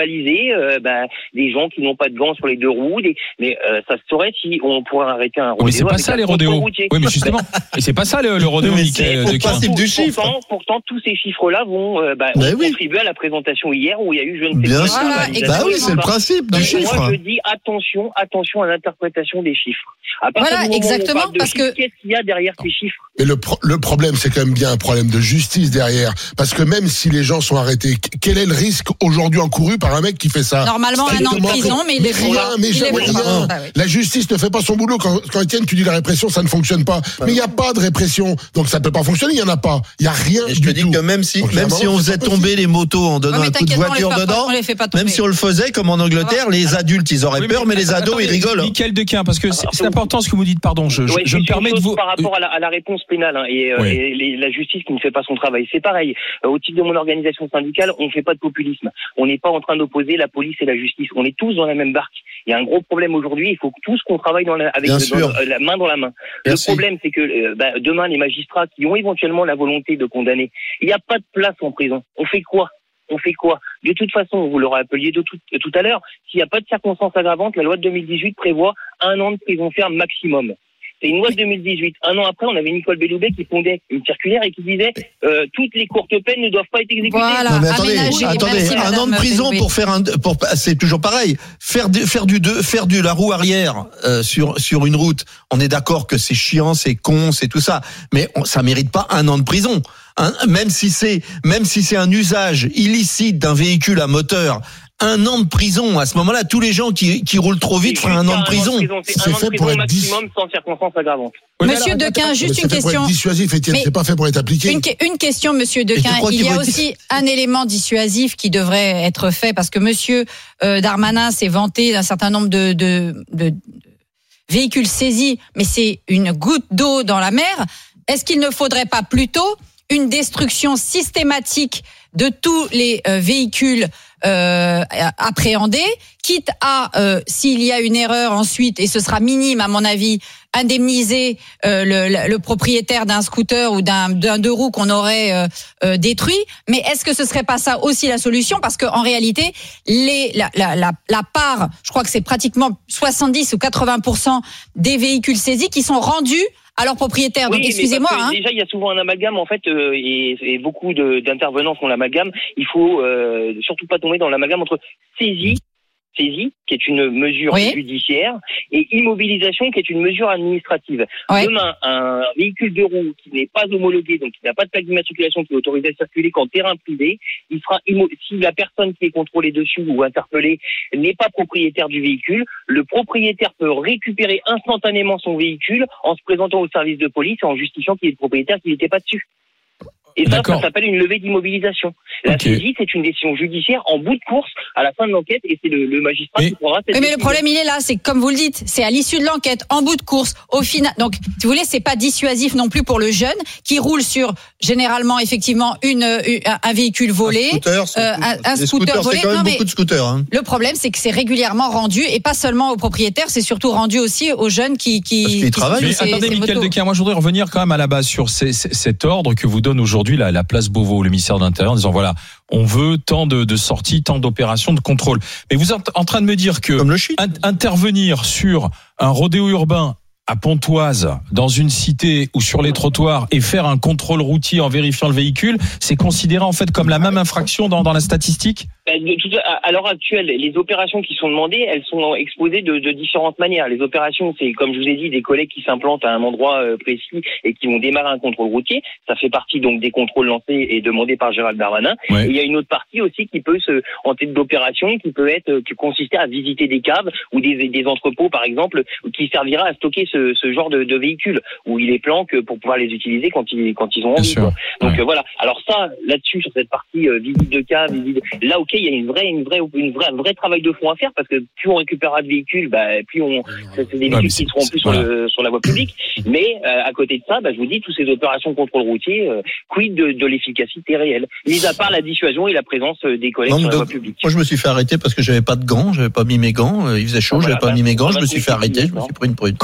J: arrêter euh, bah, des gens qui n'ont pas de gants sur les deux roues. Des... Mais euh, ça se saurait si on pourrait arrêter un rodéo.
D: Mais c'est pas ça les rodéos. Oui, mais justement, et c'est pas ça le, le rodéo.
F: C'est le principe du chiffre.
J: Pourtant, pourtant, tous ces chiffres-là vont euh, bah,
F: bah, oui.
J: contribuer à la présentation hier où il y a eu je ne sais
F: Bien
J: pas.
F: sûr.
G: Voilà,
F: bah oui, c'est le principe du chiffre.
J: Moi, je dis attention, attention à l'interprétation des chiffres. À
G: Voilà, exactement, parce
J: chiffres,
G: que
J: qu'est-ce qu'il y a derrière ces chiffres?
E: Mais le, pro- le problème, c'est quand même bien un problème de justice derrière. Parce que même si les gens sont arrêtés, quel est le risque aujourd'hui encouru par un mec qui fait ça?
G: normalement un an de prison, mais il est
E: rien, mais
G: il est
E: jamais
G: bon.
E: rien.
G: Bah oui.
E: La justice ne fait pas son boulot. Quand, quand Étienne, tu dis la répression, ça ne fonctionne pas. Mais il n'y a pas de répression. Donc ça ne peut pas fonctionner, il n'y en a pas. Il n'y a rien
F: Et je
E: du
F: te dis
E: tout.
F: que même si,
E: Donc,
F: même si on faisait tomber les motos en donnant
G: Ouais, mais
F: un coup de
G: t'inquiète pas, on
F: voiture
G: les fait pas-
F: dedans,
G: on les fait pas tomber.
F: même si on le faisait comme en Angleterre, les adultes ils auraient
D: Oui,
F: peur, mais les ados
D: attendez,
F: ils rigolent.
D: Michael Dequin, parce que c'est,
J: Alors,
D: c'est important ce que vous dites, pardon, je, je,
J: Ouais,
D: je
J: c'est
D: me
J: une
D: permets de
J: chose
D: vous...
J: par rapport à la, à la réponse pénale hein, et, euh,
D: Oui.
J: et les- la justice qui ne fait pas son travail. C'est pareil. Euh, au titre de mon organisation syndicale, on ne fait pas de populisme. On n'est pas en train d'opposer la police et la justice. On est tous dans la même barque. Il y a un gros problème aujourd'hui. Il faut tous qu'on travaille dans la, avec
F: Bien
J: dans-
F: sûr.
J: euh, la main dans la main.
F: Merci.
J: Le problème, c'est que euh, bah, demain, les magistrats qui ont éventuellement la volonté de condamner, il n'y a pas de place en prison. On fait quoi? On fait quoi? De toute façon, vous l'aurez appelé de tout, de tout à l'heure, s'il n'y a pas de circonstances aggravantes, la loi de deux mille dix-huit prévoit un an de prison ferme maximum. C'est une loi de deux mille dix-huit. Un an après, on avait Nicole Belloubet qui fondait une circulaire et qui disait euh, toutes les courtes peines ne doivent pas être exécutées.
G: Voilà.
F: Non mais attendez,
G: aménager.
F: attendez,
G: Merci,
F: un
G: madame
F: an de prison
G: Belloubet.
F: pour faire un, pour, c'est toujours pareil. Faire du, faire du deux, faire du la roue arrière euh, sur sur une route. On est d'accord que c'est chiant, c'est con, c'est tout ça, mais on, ça mérite pas un an de prison. Hein, même si c'est, même si c'est un usage illicite d'un véhicule à moteur. Un an de prison. À ce moment-là, tous les gens qui, qui roulent trop vite feraient un an de prison.
J: C'est
E: C'est
J: un an
E: fait
J: de
E: pour
J: prison
E: être dix.
J: maximum sans circonstances aggravantes.
D: Oui, mais
G: Monsieur
D: alors,
G: Dequin,
E: Mais
G: juste
E: c'est
G: une
E: fait pour
G: question.
E: être dissuasif, Étienne.
G: Mais-
E: C'est pas fait pour être appliqué.
G: Une, que- une question, Monsieur
F: tu
G: Dequin.
F: crois
G: Il
F: qu'il
G: y a
F: va être-
G: aussi un élément dissuasif qui devrait être fait parce que Monsieur euh, Darmanin s'est vanté d'un certain nombre de, de, de véhicules saisis, mais c'est une goutte d'eau dans la mer. Est-ce qu'il ne faudrait pas plutôt une destruction systématique de tous les euh, véhicules euh, appréhendés, quitte à, euh, s'il y a une erreur ensuite, et ce sera minime à mon avis, indemniser euh, le, le, le propriétaire d'un scooter ou d'un, d'un deux roues qu'on aurait euh, euh, détruit. Mais est-ce que ce serait pas ça aussi la solution? Parce qu'en réalité, les, la, la, la, la part, je crois que c'est pratiquement soixante-dix ou quatre-vingts pour cent des véhicules saisis qui sont rendus à leurs propriétaires. Donc
J: Oui, mais
G: excusez-moi.
J: parce que
G: Hein.
J: Déjà, il y a souvent un amalgame en fait, euh, et, et beaucoup de, d'intervenants font l'amalgame. Il faut euh, surtout pas tomber dans l'amalgame entre saisie, saisie, qui est une mesure
G: Oui.
J: judiciaire, et immobilisation, qui est une mesure administrative.
G: Ouais.
J: Demain, un véhicule de roue qui n'est pas homologué, donc qui n'a pas de plaque d'immatriculation, qui est autorisé à circuler qu'en terrain privé, il sera immo- si la personne qui est contrôlée dessus ou interpellée n'est pas propriétaire du véhicule, le propriétaire peut récupérer instantanément son véhicule en se présentant au service de police et en justifiant qu'il est le propriétaire, qu'il n'était pas dessus. Et ça,
D: D'accord.
J: ça s'appelle une levée d'immobilisation. La
D: Ok.
J: saisie, c'est une décision judiciaire en bout de course à la fin de l'enquête et c'est le, le magistrat
D: Mais-
J: qui prendra cette
G: Oui, mais le
J: décision.
G: problème, il est là, c'est que, comme vous le dites, c'est à l'issue de l'enquête, en bout de course, au final. Donc, si vous voulez, c'est pas dissuasif non plus pour le jeune qui roule sur généralement, effectivement, une, une- un véhicule volé.
F: Un scooter, c'est-
G: euh, un- un
F: les
G: scooter
F: scooters,
G: volé.
F: c'est quand même
G: Non, mais-
F: beaucoup de scooters. Hein.
G: Le problème, c'est que c'est régulièrement rendu, et pas seulement aux propriétaires, c'est surtout rendu aussi aux jeunes qui qui.
F: Parce qu'ils
G: qui
F: travaillent.
G: sont
D: Mais
G: sur ces-
D: attendez,
G: ces
D: Michael
G: motos.
D: Dequin, moi je voudrais revenir quand même à la base sur ces- ces- cet ordre que vous donne aujourd'hui la, la place Beauvau, le ministère de l'Intérieur, en disant voilà, on veut tant de, de sorties, tant d'opérations de contrôle. Mais vous êtes en train de me dire que
F: Comme le shit.
D: in- intervenir sur un rodéo urbain à Pontoise, dans une cité ou sur les trottoirs, et faire un contrôle routier en vérifiant le véhicule, c'est considéré en fait comme la même infraction dans, dans la statistique?
J: Ben, de toute- à à l'heure actuelle, les opérations qui sont demandées, elles sont exposées de, de différentes manières. Les opérations, c'est comme je vous ai dit, des collègues qui s'implantent à un endroit euh, précis et qui vont démarrer un contrôle routier. Ça fait partie donc des contrôles lancés et demandés par Gérald Darmanin.
D: Ouais.
J: Et il y a une autre partie aussi qui peut se, en tête d'opération, qui peut être, euh, qui consistait à visiter des caves ou des, des entrepôts, par exemple, qui servira à stocker ce, ce genre de, de véhicules où il est planque pour pouvoir les utiliser quand ils, quand ils ont
D: Bien
J: envie.
D: sûr.
J: quoi. Donc
D: Ouais.
J: euh, voilà. Alors ça, là-dessus, sur cette partie euh, visite de cave, visite, là, ok, il y a une vraie, une vraie, une vraie, un vrai travail de fond à faire parce que plus on récupérera de véhicules, bah, plus on, c'est c'est des
D: Ouais, mais
J: véhicules
D: c'est-
J: qui seront plus
D: voilà.
J: sur, le, sur la voie publique. Mais euh, à côté de ça, bah, je vous dis, toutes ces opérations de contrôle routier, euh, quid de, de l'efficacité réelle, mis à part la dissuasion et la présence euh, des collègues
F: Non,
J: sur
F: mais
J: la
F: donc,
J: voie publique.
F: moi, je me suis fait arrêter parce que j'avais pas de gants, j'avais pas mis mes gants. euh, Il faisait chaud,
J: Ah,
F: j'avais
J: voilà,
F: pas mis mes gants.
J: bah,
F: Je me
J: bah,
F: suis
J: c'est
F: fait arrêter. Je me
J: d'accord.
F: suis pris une prune.
D: Comment? Que-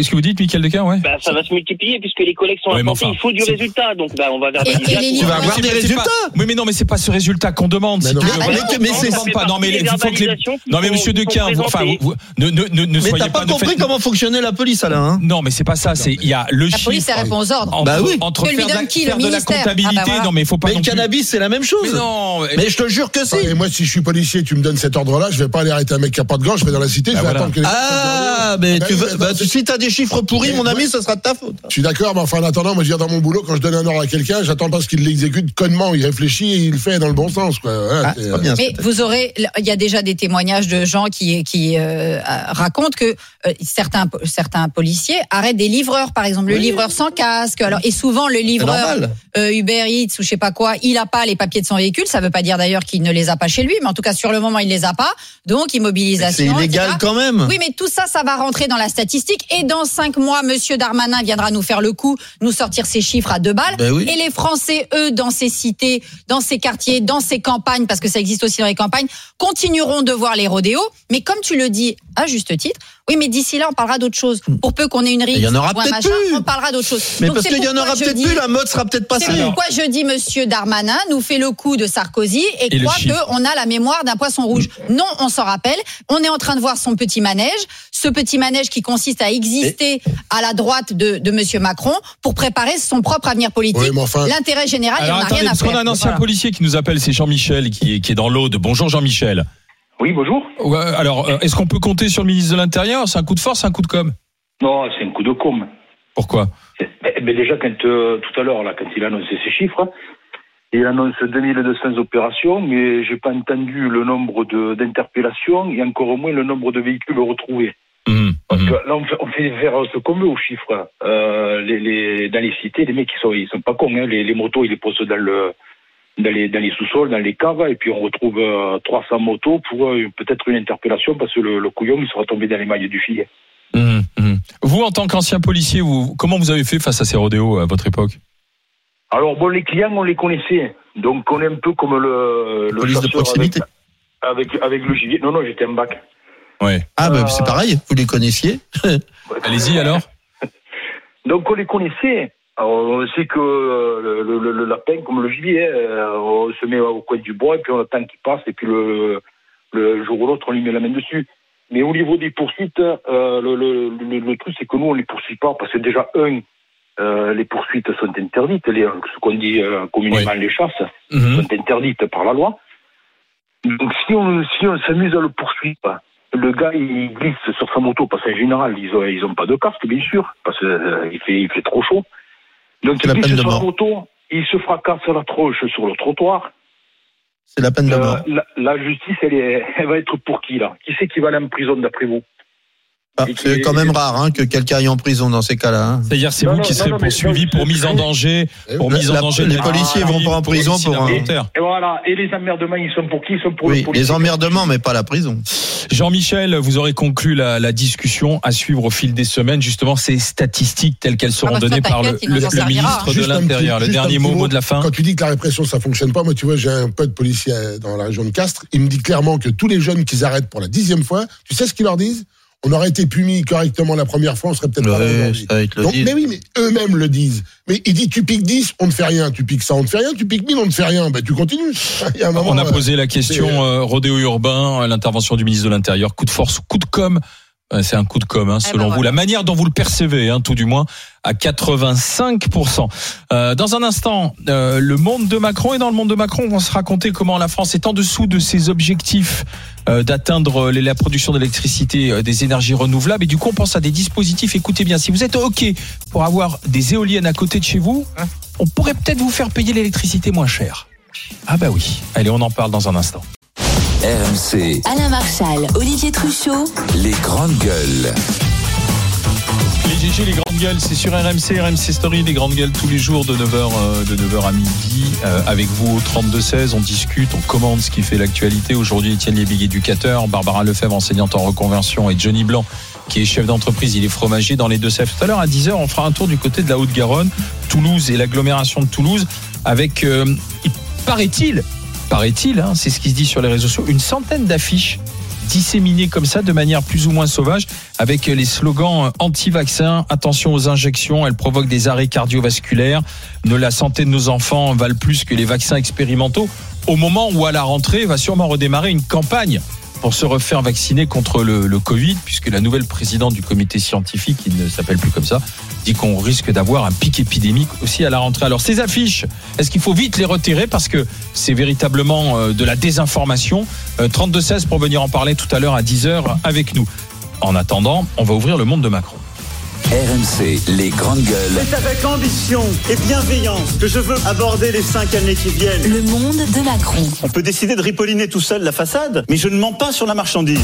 D: Qu'est-ce que vous dites, Michael Decker, ouais?
J: Bah, ça va se multiplier puisque les collègues sont
D: Ouais,
J: implantés.
D: enfin,
J: Il faut du
D: c'est...
J: résultat. Donc, bah, on va vers
G: Et, et les
F: Tu vas
G: livres,
F: avoir des
D: C'est
F: résultats.
D: pas... Oui, mais non, mais c'est pas ce résultat qu'on demande.
E: Mais
D: si
E: non.
D: tu veux.
F: Ah,
D: Voilà.
F: mais- mais
D: On
F: c'est-
D: demande pas. Non, mais
J: les
D: il faut que les.
J: verbalisations qui
D: Non, mais
J: sont-
D: monsieur
J: qui sont
D: Dequin, vous- enfin,
J: présentées.
D: vous, ne, ne, ne, ne
F: Mais
D: soyez
F: t'as pas
D: ne
F: compris
D: faites-
F: comment fonctionnait la police, Alain, hein?
D: Non, mais c'est pas ça. C'est il y a le
G: la police,
D: chiffre.
G: elle répond aux ordres.
D: Entre,
F: Bah oui.
D: entre
G: Que lui
D: faire, de la,
G: donne qui, le
D: faire de la
G: ministère?
D: comptabilité,
G: Ah bah voilà.
D: non, mais il faut pas
F: Mais
D: non
F: le
D: plus.
F: cannabis, c'est la même chose.
D: Mais non.
F: Mais je te jure que si.
E: Et moi, si je suis policier, tu me donnes cet ordre-là, je vais pas aller arrêter un mec qui a pas de gants, je vais dans la cité,
D: Bah
E: je vais
D: voilà.
E: attendre que les
F: Ah, mais
E: Bah
F: tu
E: oui,
F: veux,
E: mais
F: bah,
E: attends,
F: si t'as des chiffres pourris,
E: Mais
F: mon
E: moi-
F: ami, ça sera de ta faute.
E: Je suis d'accord, mais enfin, en attendant, moi, je veux dire, dans mon boulot, quand je donne un ordre à quelqu'un, j'attends pas ce qu'il l'exécute connement, il réfléchit et il le fait dans le bon sens, quoi. Voilà,
F: Ah,
E: c'est,
F: c'est pas
E: euh,
F: bien.
G: Mais vous aurez, il y a déjà des témoignages de gens qui qui euh, racontent que euh, certains certains policiers arrêtent des livreurs, par exemple le
F: Oui.
G: livreur sans casque. Alors et souvent le
F: C'est
G: livreur
F: normal.
G: euh, Uber Eats ou je sais pas quoi, il a pas les papiers de son véhicule. Ça veut pas dire d'ailleurs qu'il ne les a pas chez lui, mais en tout cas sur le moment il les a pas. Donc immobilisation.
F: C'est illégal
G: et cetera.
F: quand même.
G: Oui, mais tout ça, ça va rentrer dans la statistique. Et dans cinq mois, Monsieur Darmanin viendra nous faire le coup, nous sortir ces chiffres à deux balles.
F: Ben oui.
G: Et les Français, eux, dans ces cités, dans ces quartiers, dans ces campagnes, parce que ça existe aussi dans les campagnes, continueront de voir les rodéos. Mais comme tu le dis, à juste titre, oui, mais d'ici là, on parlera d'autre chose. Pour peu qu'on ait une rixe
F: Il y en aura
G: ou un
F: peut-être
G: machin,
F: plus.
G: on parlera d'autre chose.
F: Mais
G: Donc,
F: parce
G: c'est
F: qu'il y en
G: pourquoi
F: aura
G: je
F: peut-être
G: dis-
F: plus, la mode sera peut-être passée.
G: C'est pourquoi je dis Monsieur Darmanin nous fait le coup de Sarkozy et,
D: Et le
G: croit
D: chiffre.
G: qu'on a la mémoire d'un poisson rouge. Non, on s'en rappelle. On est en train de voir son petit manège, ce petit manège qui consiste à exister à la droite de, de Monsieur Macron pour préparer son propre avenir politique.
E: Oui, mais enfin-
G: L'intérêt général, il
D: Alors
G: en a
D: attendez,
G: rien à
D: parce
G: faire.
D: qu'on a un ancien
G: Voilà.
D: policier qui nous appelle, c'est Jean-Michel qui est, qui est dans l'Aude. Bonjour Jean-Michel.
K: Oui, bonjour.
D: Ouais, alors, euh, est-ce qu'on peut compter sur le ministre de l'Intérieur? C'est un coup de force, un coup de com?
K: Non, c'est un coup de com.
D: Pourquoi?
K: Eh ben déjà, quand euh, tout à l'heure, là, quand il a annoncé ces chiffres, il annonce deux mille deux cents opérations, mais j'ai pas entendu le nombre de, d'interpellations et encore moins le nombre de véhicules retrouvés.
D: Mmh,
K: Parce
D: mmh.
K: que là, on fait, on fait vers ce qu'on veut aux chiffres. Euh, les, les, dans les cités, les mecs, ils sont, ils sont pas cons. Hein. Les, les motos, ils les posent dans le, dans les, dans les sous-sols, dans les caves, et puis on retrouve euh, trois cents motos pour euh, peut-être une interpellation parce que le, le couillon, il sera tombé dans les mailles du filet.
D: Mmh, mmh. Vous, en tant qu'ancien policier, vous, comment vous avez fait face à ces rodéos à votre époque?
K: Alors, bon, les clients, on les connaissait. Donc, on est un peu comme le, le
F: Police de
K: chasseur
F: proximité.
K: Avec, avec, avec le gibier. Non, non, j'étais en bac.
D: Ouais.
F: Ah, bah,
K: Euh,
F: c'est pareil, vous les connaissiez.
D: Allez-y alors.
K: Donc, on les connaissait. Alors, on sait que euh, le, le, le lapin, comme le gibier, euh, on se met au coin du bois et puis on attend qu'il passe et puis le, le jour ou l'autre, on lui met la main dessus. Mais au niveau des poursuites, euh, le, le, le, le truc, c'est que nous, on les poursuit pas parce que déjà, un, euh, les poursuites sont interdites, les, ce qu'on dit euh, communément
D: Oui.
K: les chasses
D: Mmh.
K: sont interdites par la loi. Donc si on, si on s'amuse à le poursuivre, le gars il glisse sur sa moto parce qu'en général ils ont, ils ont pas de casque bien sûr parce qu'il euh, fait, il fait trop chaud. Donc
F: C'est la
K: il
F: peine
K: glisse
F: de
K: sur la
F: mort.
K: moto, il se fracasse la tronche sur le trottoir.
F: C'est la peine de
K: Euh,
F: mort.
K: la, la justice elle, est, elle va être pour qui là? Qui c'est qui va aller en prison d'après vous?
F: Ah,
K: et
F: c'est
K: qui-
F: quand même rare hein, que quelqu'un aille en prison dans ces cas-là. Hein.
D: C'est-à-dire, c'est
K: Non,
D: vous
K: non,
D: qui
K: non,
D: serez
K: non, mais
D: poursuivi
K: non,
D: pour
K: c'est-
D: mise en danger, pour
F: La-
D: mise en
F: la-
D: danger.
F: les
D: de-
F: policiers
D: Ah,
F: vont pas en
D: pour
F: prison
D: homicide
F: pour un-
D: involontaire.
K: Et voilà, et les emmerdements ils sont pour qui? Ils sont pour le
F: Oui,
K: policier.
F: les emmerdements, mais pas la prison.
D: Jean-Michel, vous aurez conclu la, la discussion à suivre au fil des semaines, justement, ces statistiques telles qu'elles seront
G: Ah bah,
D: données
G: ça,
D: par le,
G: t'inquiète, il
D: le-
G: nous en
D: le
G: servira.
D: ministre de
E: Juste un
D: l'Intérieur.
E: petit-
D: Le
E: juste un
D: dernier
E: petit
D: mot, mot de la fin.
E: Quand tu dis que la répression, ça fonctionne pas, moi, tu vois, j'ai un pote policier dans la région de Castres, il me dit clairement que tous les jeunes qu'ils arrêtent pour la dixième fois, tu sais ce qu'ils leur disent? On aurait été puni correctement la première fois, on serait peut-être pas là
F: Ouais,
E: aujourd'hui.
F: ça, ils te le
E: Donc,
F: disent.
E: mais oui, mais eux-mêmes le disent. Mais il dit, tu piques dix, on ne fait rien. Tu piques ça, on ne fait rien. Tu piques mille, on ne fait rien. Ben, tu continues. Il y a un moment,
D: On a
E: euh,
D: posé la question
E: c'est-
D: euh, rodéo urbain, l'intervention du ministre de l'Intérieur, coup de force, coup de com. Euh, C'est un coup de com, hein, selon
G: ben
D: vous.
G: voilà.
D: La manière dont vous le percevez, hein, tout du moins, à quatre-vingt-cinq pour cent. Euh, dans un instant, euh, le monde de Macron, et dans le monde de Macron, on va se raconter comment la France est en dessous de ses objectifs euh, d'atteindre les- la production d'électricité euh, des énergies renouvelables. Et du coup, on pense à des dispositifs. Écoutez bien, si vous êtes OK pour avoir des éoliennes à côté de chez vous, on pourrait peut-être vous faire payer l'électricité moins cher. Ah bah oui. Allez, on en parle dans un instant.
B: R M C,
C: Alain Marchal, Olivier Truchot,
B: les grandes gueules.
D: Les G G, les grandes gueules, c'est sur R M C, R M C Story, les grandes gueules tous les jours de neuf heures, euh, de neuf heures à midi. Euh, avec vous au trente-deux seize, on discute, on commande ce qui fait l'actualité. Aujourd'hui, Étienne Liebig, éducateur, Barbara Lefebvre, enseignante en reconversion, et Johnny Blanc, qui est chef d'entreprise, il est fromager dans les Deux-Sèvres. Tout à l'heure, à dix heures, on fera un tour du côté de la Haute-Garonne, Toulouse et l'agglomération de Toulouse, avec, euh, il paraît-il, paraît-il, hein, c'est ce qui se dit sur les réseaux sociaux, une centaine d'affiches disséminés comme ça de manière plus ou moins sauvage avec les slogans anti-vaccins, attention aux injections, elles provoquent des arrêts cardiovasculaires, ne la santé de nos enfants valent plus que les vaccins expérimentaux, au moment où à la rentrée va sûrement redémarrer une campagne pour se refaire vacciner contre le, le Covid, puisque la nouvelle présidente du comité scientifique, qui ne s'appelle plus comme ça, dit qu'on risque d'avoir un pic épidémique aussi à la rentrée. Alors ces affiches, est-ce qu'il faut vite les retirer parce que c'est véritablement de la désinformation? Trente-deux seize pour venir en parler tout à l'heure à dix heures avec nous. En attendant, on va ouvrir le monde de Macron.
B: R M C, les grandes gueules.
L: C'est avec ambition et bienveillance que je veux aborder les cinq années qui viennent.
C: Le monde de Macron.
L: On peut décider de ripolliner tout seul la façade, mais je ne mens pas sur la marchandise.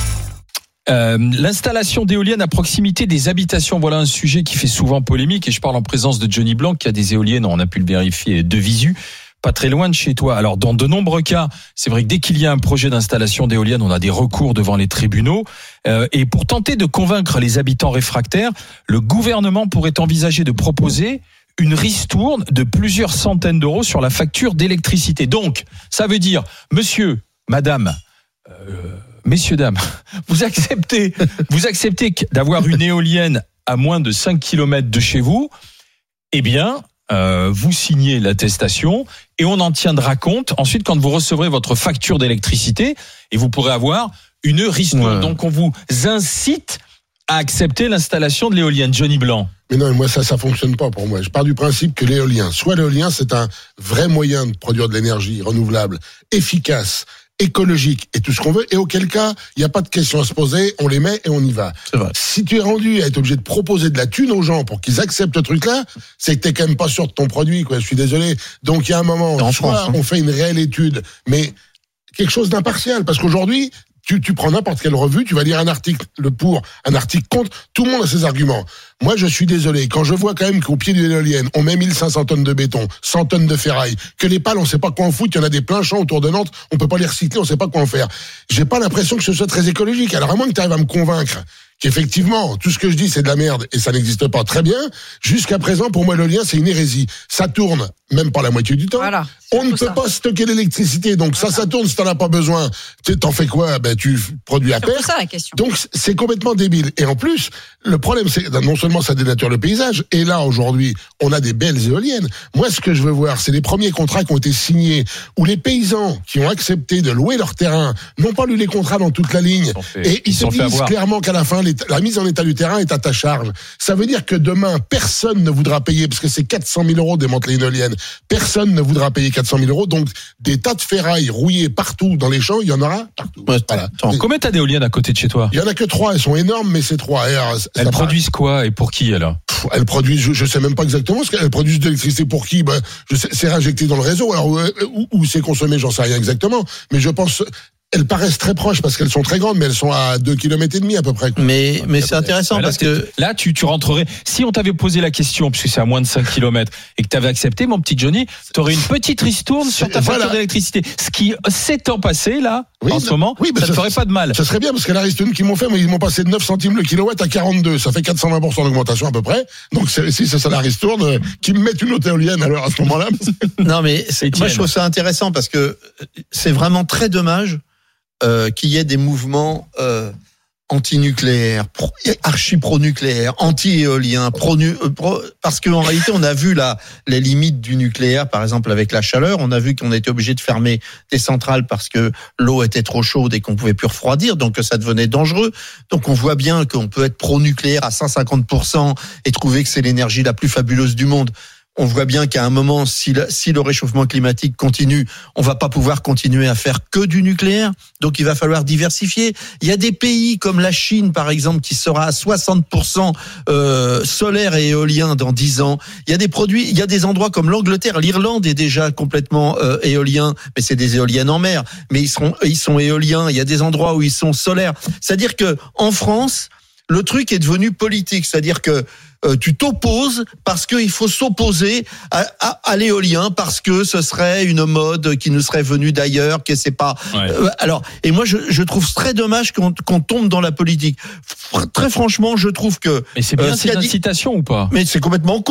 D: Euh, l'installation d'éoliennes à proximité des habitations, voilà un sujet qui fait souvent polémique et je parle en présence de Johnny Blanc qui a des éoliennes, on a pu le vérifier de visu, pas très loin de chez toi. Alors dans de nombreux cas, c'est vrai que dès qu'il y a un projet d'installation d'éoliennes, on a des recours devant les tribunaux euh, et pour tenter de convaincre les habitants réfractaires, le gouvernement pourrait envisager de proposer une ristourne de plusieurs centaines d'euros sur la facture d'électricité. Donc, ça veut dire, monsieur, madame, euh, messieurs, dames, vous acceptez, vous acceptez d'avoir une éolienne à moins de cinq kilomètres de chez vous, eh bien, euh, vous signez l'attestation et on en tiendra compte ensuite quand vous recevrez votre facture d'électricité et vous pourrez avoir une ristourne. Ouais. Donc, on vous incite à accepter l'installation de l'éolienne. Johnny Blanc.
E: Mais non, moi, ça, ça fonctionne pas pour moi. Je pars du principe que l'éolien, soit l'éolien, c'est un vrai moyen de produire de l'énergie renouvelable, efficace, écologique et tout ce qu'on veut, et auquel cas, il n'y a pas de question à se poser, on les met et on y va.
F: C'est vrai.
E: Si tu es rendu à être obligé de proposer de la thune aux gens pour qu'ils acceptent le truc-là, c'est que t'es quand même pas sûr de ton produit, quoi. Je suis désolé. Donc, il y a un moment,
F: en
E: soit
F: France, hein.
E: on fait une réelle étude, mais quelque chose d'impartial, parce qu'aujourd'hui, Tu, tu prends n'importe quelle revue, tu vas lire un article le pour, un article contre, tout le monde a ses arguments. Moi, je suis désolé, quand je vois quand même qu'au pied d'une éolienne, on met mille cinq cents tonnes de béton, cent tonnes de ferraille, que les pales, on sait pas quoi en foutre, il y en a des pleins champs autour de Nantes, on peut pas les recycler, on sait pas quoi en faire. J'ai pas l'impression que ce soit très écologique. Alors à moins que tu arrives à me convaincre qu'effectivement, tout ce que je dis, c'est de la merde et ça n'existe pas, très bien. Jusqu'à présent, pour moi, l'éolien, c'est une hérésie. Ça tourne, même pas la moitié du temps.
G: Voilà,
E: on ne peut
G: ça.
E: pas stocker l'électricité, donc voilà. ça, ça tourne si t'en as pas besoin. Tu t'en fais quoi? Ben, tu produis à perte.
G: C'est ça la question.
E: Donc, c'est complètement débile. Et en plus, le problème, c'est non seulement ça dénature le paysage, et là, aujourd'hui, on a des belles éoliennes. Moi, ce que je veux voir, c'est les premiers contrats qui ont été signés, où les paysans qui ont accepté de louer leur terrain n'ont pas lu les contrats dans toute la ligne.
D: Fait,
E: et ils, ils se disent clairement qu'à la fin, la mise en état du terrain est à ta charge. Ça veut dire que demain, personne ne voudra payer, parce que c'est quatre cent mille euros de démanteler une éolienne. Personne ne voudra payer quatre cent mille euros. Donc, des tas de ferrailles rouillées partout dans les champs, il y en aura partout.
D: Ouais, voilà. Attends, combien t'as d'éoliennes à côté de chez toi?
E: Il y en a que trois. Elles sont énormes, mais c'est trois. Et alors,
D: elles produisent quoi et pour qui alors?
E: Pff, elles produisent, je, je sais même pas exactement ce qu'elles produisent de l'électricité pour qui. Ben, je sais, c'est réinjecté dans le réseau. Alors, où, où, où c'est consommé, j'en sais rien exactement. Mais je pense. Elles paraissent très proches parce qu'elles sont très grandes, mais elles sont à deux kilomètres et demi à peu près. Quoi.
F: Mais, mais c'est intéressant
D: là,
F: parce que
D: là, tu, tu rentrerais. Si on t'avait posé la question, puisque c'est à moins de cinq kilomètres, et que t'avais accepté, mon petit Johnny, t'aurais une petite ristourne sur ta facture voilà. d'électricité. Ce qui, s'étant passé, là, oui, en ce moment, oui, ça ne ferait pas de mal.
E: Ça serait bien parce que la ristourne qu'ils m'ont fait, ils m'ont passé de neuf centimes le kilowatt à quarante-deux. Ça fait quatre cent vingt pour cent d'augmentation à peu près. Donc, c'est, si c'est ça la ristourne, euh, qu'ils me mettent une autre éolienne alors à ce moment-là.
F: Non, mais c'est, moi, je trouve ça intéressant parce que c'est vraiment très dommage. Euh, qu'il y ait des mouvements euh, anti-nucléaires, pro, archi-pro-nucléaires, anti-éoliens, pro-nu, euh, pro, parce qu'en réalité, on a vu là les limites du nucléaire, par exemple avec la chaleur. On a vu qu'on était obligé de fermer des centrales parce que l'eau était trop chaude et qu'on pouvait plus refroidir, donc ça devenait dangereux. Donc on voit bien qu'on peut être pro-nucléaire à cent cinquante pour cent et trouver que c'est l'énergie la plus fabuleuse du monde. On voit bien qu'à un moment, si le, si le réchauffement climatique continue, on va pas pouvoir continuer à faire que du nucléaire. Donc, il va falloir diversifier. Il y a des pays comme la Chine, par exemple, qui sera à soixante pour cent euh, solaire et éolien dans dix ans. Il y a des produits, il y a des endroits comme l'Angleterre, l'Irlande est déjà complètement euh, éolien, mais c'est des éoliennes en mer. Mais ils sont, ils sont éoliens. Il y a des endroits où ils sont solaires. C'est-à-dire que en France, le truc est devenu politique. C'est-à-dire que Euh, tu t'opposes parce qu'il faut s'opposer à, à, à l'éolien parce que ce serait une mode qui nous serait venue d'ailleurs, que c'est pas. Ouais. Euh, alors, et moi je, je trouve très dommage qu'on, qu'on tombe dans la politique. F- très franchement, je trouve que.
D: Mais c'est bien euh, ces incitations ou pas?
F: Mais c'est complètement con.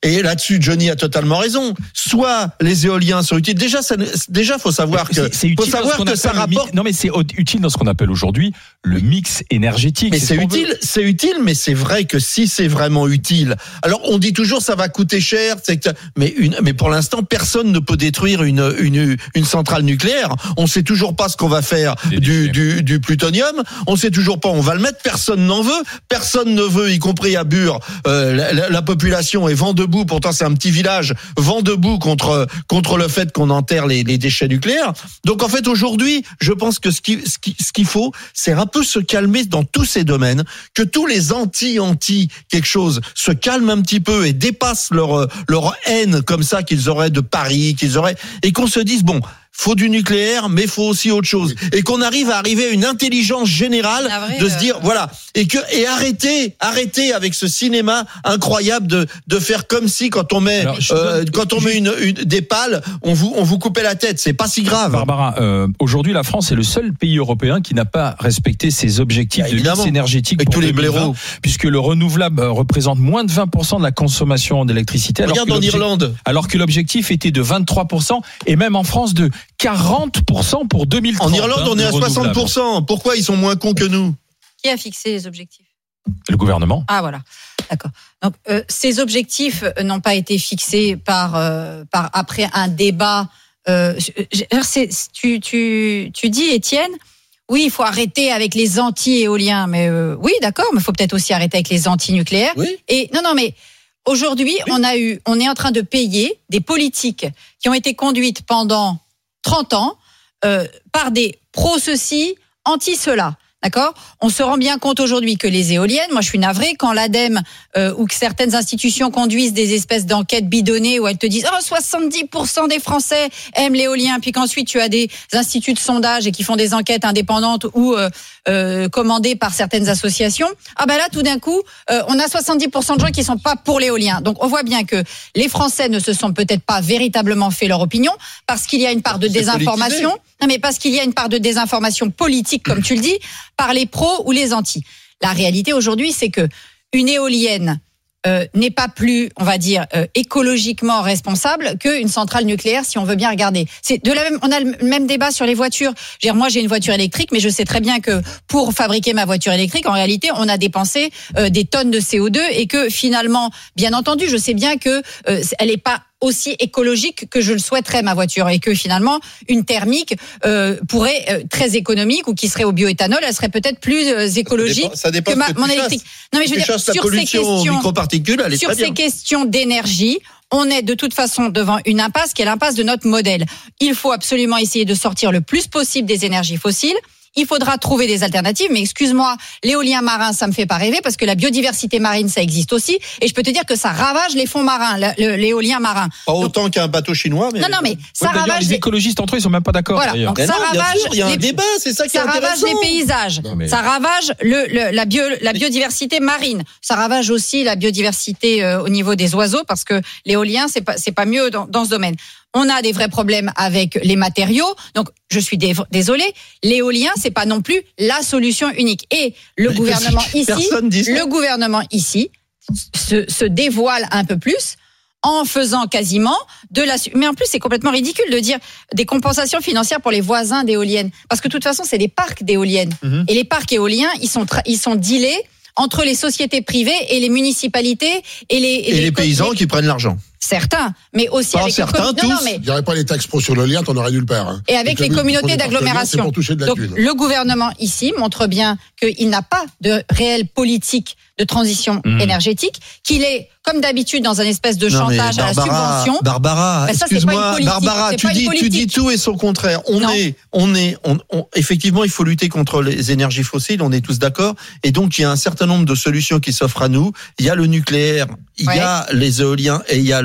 F: Et là-dessus, Johnny a totalement raison. Soit les éoliens sont utiles. Déjà, ça, déjà, faut savoir que,
D: c'est, c'est utile
F: faut savoir
D: que
F: ça rapporte.
D: Mi- non, mais c'est utile dans ce qu'on appelle aujourd'hui le mix énergétique.
F: Mais
D: c'est,
F: c'est utile,
D: veut.
F: c'est utile, mais c'est vrai que si c'est vraiment utile. Alors, on dit toujours ça va coûter cher, c'est que, mais une, mais pour l'instant, personne ne peut détruire une, une, une centrale nucléaire. On sait toujours pas ce qu'on va faire du, du, du plutonium. On sait toujours pas, on va le mettre. Personne n'en veut. Personne ne veut, y compris à Bure. Euh, la, la population est vent debout. Pourtant, c'est un petit village, vent debout contre contre le fait qu'on enterre les, les déchets nucléaires. Donc, en fait, aujourd'hui, je pense que ce qui, ce qui, ce qu'il faut, c'est un peu se calmer dans tous ces domaines, que tous les anti-anti quelque chose se calment un petit peu et dépassent leur leur haine comme ça qu'ils auraient de Paris, qu'ils auraient, et qu'on se dise bon, faut du nucléaire, mais faut aussi autre chose, et qu'on arrive à arriver à une intelligence générale
G: vrai,
F: de se dire
G: euh...
F: voilà, et que et arrêter arrêter avec ce cinéma incroyable de de faire comme si quand on met Alors, euh, donne, quand on met une, une des pales, on vous on vous coupait la tête, c'est pas si grave.
D: Barbara, euh, aujourd'hui la France est le seul pays européen qui n'a pas respecté ses objectifs
F: bah,
D: de mix énergétique
F: avec
D: pour
F: tous les
D: deux mille vingt,
F: blaireaux,
D: puisque le renouvelable représente moins de vingt pour cent de la consommation d'électricité.
F: Regarde
D: alors que
F: en Irlande.
D: Alors que l'objectif était de vingt-trois pour cent et même en France de quarante pour cent pour deux mille trente.
F: En Irlande, on est à soixante pour cent. Pourquoi ils sont moins cons que nous?
G: Qui a fixé les objectifs?
D: Le gouvernement.
G: Ah voilà, d'accord. Donc euh, ces objectifs n'ont pas été fixés par euh, par après un débat. Euh, c'est, tu tu tu dis, Étienne, oui, il faut arrêter avec les anti-éoliens, mais euh, oui, d'accord, mais il faut peut-être aussi arrêter avec les anti-nucléaires.
F: Oui.
G: Et non, non, mais aujourd'hui, oui. on a eu, on est en train de payer des politiques qui ont été conduites pendant trente ans euh, par des pro-ceci, anti-cela. D'accord ? On se rend bien compte aujourd'hui que les éoliennes, moi je suis navrée, quand l'ADEME euh, ou que certaines institutions conduisent des espèces d'enquêtes bidonnées où elles te disent « Oh, soixante-dix pour cent des Français aiment l'éolien », puis qu'ensuite tu as des instituts de sondage et qui font des enquêtes indépendantes ou euh, euh, commandées par certaines associations. Ah ben là, tout d'un coup, euh, on a soixante-dix pour cent de gens qui sont pas pour l'éolien. Donc on voit bien que les Français ne se sont peut-être pas véritablement fait leur opinion parce qu'il y a une part de
F: C'est
G: désinformation.
F: politisé.
G: Non, mais parce qu'il y a une part de désinformation politique, comme tu le dis, par les pros ou les antis. La réalité aujourd'hui, c'est que une éolienne euh, n'est pas plus, on va dire, euh, écologiquement responsable qu'une centrale nucléaire, si on veut bien regarder. C'est de la même, on a le même débat sur les voitures. Je veux dire, moi, j'ai une voiture électrique, mais je sais très bien que pour fabriquer ma voiture électrique, en réalité, on a dépensé euh, des tonnes de C O deux et que finalement, bien entendu, je sais bien que euh, elle n'est pas aussi écologique que je le souhaiterais ma voiture et que finalement une thermique euh, pourrait euh, très économique ou qui serait au bioéthanol, elle serait peut-être plus euh, écologique
F: ça dépend, ça dépend
G: que ma, mon électrique. Non mais je veux dire
F: la
G: sur ces questions
F: microparticules, elle est
G: sur
F: très
G: ces
F: bien.
G: questions d'énergie, on est de toute façon devant une impasse qui est l'impasse de notre modèle. Il faut absolument essayer de sortir le plus possible des énergies fossiles. Il faudra trouver des alternatives, mais excuse-moi, l'éolien marin, ça me fait pas rêver parce que la biodiversité marine, ça existe aussi, et je peux te dire que ça ravage les fonds marins, le, l'éolien marin.
F: Pas autant Donc, qu'un bateau chinois, mais
G: non, non, mais ça
D: ouais,
G: ravage.
D: Les
G: les
D: écologistes entre eux, ils sont même pas d'accord.
G: Voilà, donc ça
F: non,
G: ravage.
F: Il y a un
G: les...
F: débat, c'est ça qui
G: ça
F: est intéressant.
G: Ça ravage les paysages, non, mais... ça ravage le, le la bio, la biodiversité marine, ça ravage aussi la biodiversité euh, au niveau des oiseaux parce que l'éolien, c'est pas c'est pas mieux dans, dans ce domaine. On a des vrais problèmes avec les matériaux. Donc, je suis dé- désolée, l'éolien, c'est pas non plus la solution unique. Et le
F: mais
G: gouvernement ici, le gouvernement ici se, se dévoile un peu plus en faisant quasiment de la... Mais en plus, c'est complètement ridicule de dire des compensations financières pour les voisins d'éoliennes. Parce que de toute façon, c'est des parcs d'éoliennes. Mmh. Et les parcs éoliens, ils sont, tra- ils sont dealés entre les sociétés privées et les municipalités et les...
F: Et, et les, les paysans co- qui prennent l'argent.
G: Certains, mais aussi
F: pas
G: avec
F: certains,
G: les
F: com- tous.
G: Non, non, mais...
E: Il n'y aurait pas les taxes pro sur le lien, t'en aurais dû le perdre. Hein.
G: Et avec les, les communautés d'agglomération. Donc, le gouvernement ici montre bien qu'il n'a pas de réelle politique de transition mmh. énergétique, qu'il est, comme d'habitude, dans un espèce de non, chantage Barbara, à la subvention.
F: Barbara, ben ça, excuse-moi, Barbara, tu dis, tu dis tout et son contraire. On non. est, on est, on, on, effectivement, il faut lutter contre les énergies fossiles, on est tous d'accord. Et donc, il y a un certain nombre de solutions qui s'offrent à nous. Il y a le nucléaire, il ouais. y a les éoliens et il y a le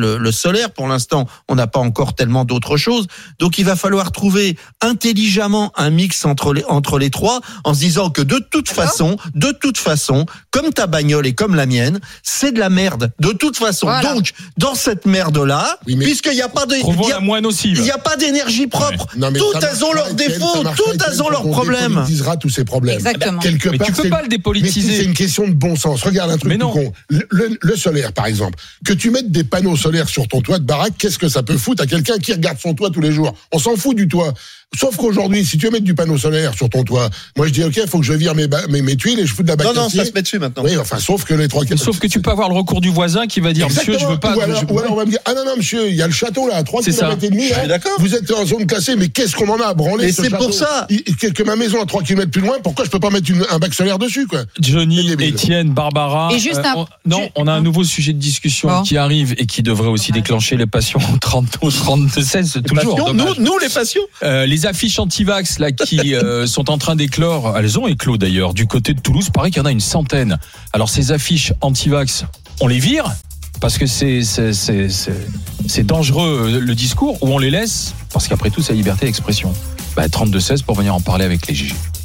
F: le, le solaire. Pour l'instant, on n'a pas encore tellement d'autres choses. Donc, il va falloir trouver intelligemment un mix entre les, entre les trois, en se disant que de toute façon, de toute façon, comme ta bagnole et comme la mienne, c'est de la merde. De toute façon. Voilà. Donc, dans cette merde-là, oui, puisqu'il n'y a pas de, il y a,
D: moins nocive.
F: Il n'y a pas d'énergie propre. Ouais. Non, toutes elles ont leurs défauts, toutes elles ont leurs problèmes.
E: On dépolitisera tous ces problèmes.
G: Exactement.
E: Quelque
D: mais
E: part,
D: tu peux pas le dépolitiser.
E: C'est une question de bon sens. Regarde un truc
D: mais
E: tout
D: non.
E: con. Le, le, le solaire, par exemple. Que tu mettes des panneaux solaires sur ton toit de baraque, qu'est-ce que ça peut foutre à quelqu'un qui regarde son toit tous les jours? On s'en fout du toit. Sauf qu'aujourd'hui, si tu veux mettre du panneau solaire sur ton toit, moi je dis ok, il faut que je vire mes, ba- mes, mes tuiles et je fous de la bac.
F: Non, non, ça se met dessus maintenant.
E: Oui, enfin, sauf que les trois.
D: Sauf que tu peux avoir le recours du voisin qui va dire
E: exactement.
D: Monsieur, je veux pas.
E: Ou alors,
D: je...
E: ou alors on va me dire ah non non monsieur, il y a le château là à trois kilomètres et demi. Hein,
F: d'accord.
E: Vous êtes en zone classée, mais qu'est-ce qu'on en a à branler?
F: Et
E: ce
F: c'est
E: château.
F: pour ça
E: il, que, que ma maison à trois kilomètres plus loin, pourquoi je peux pas mettre une, un bac solaire dessus quoi?
D: Johnny, Étienne, Barbara.
G: Et juste
D: euh,
G: un...
D: on, non, on a un nouveau sujet de discussion
G: bon.
D: qui arrive et qui devrait aussi déclencher les passions trente-deux, trente-deux, seize toujours.
F: Nous, nous les passions.
D: Euh, les affiches anti-vax là qui euh, sont en train d'éclore, elles ont éclos d'ailleurs du côté de Toulouse, paraît qu'il y en a une centaine. Alors ces affiches anti-vax, on les vire parce que c'est c'est c'est c'est, c'est dangereux le discours, ou on les laisse parce qu'après tout c'est la liberté d'expression. Bah trente-deux seize pour venir en parler avec les G G.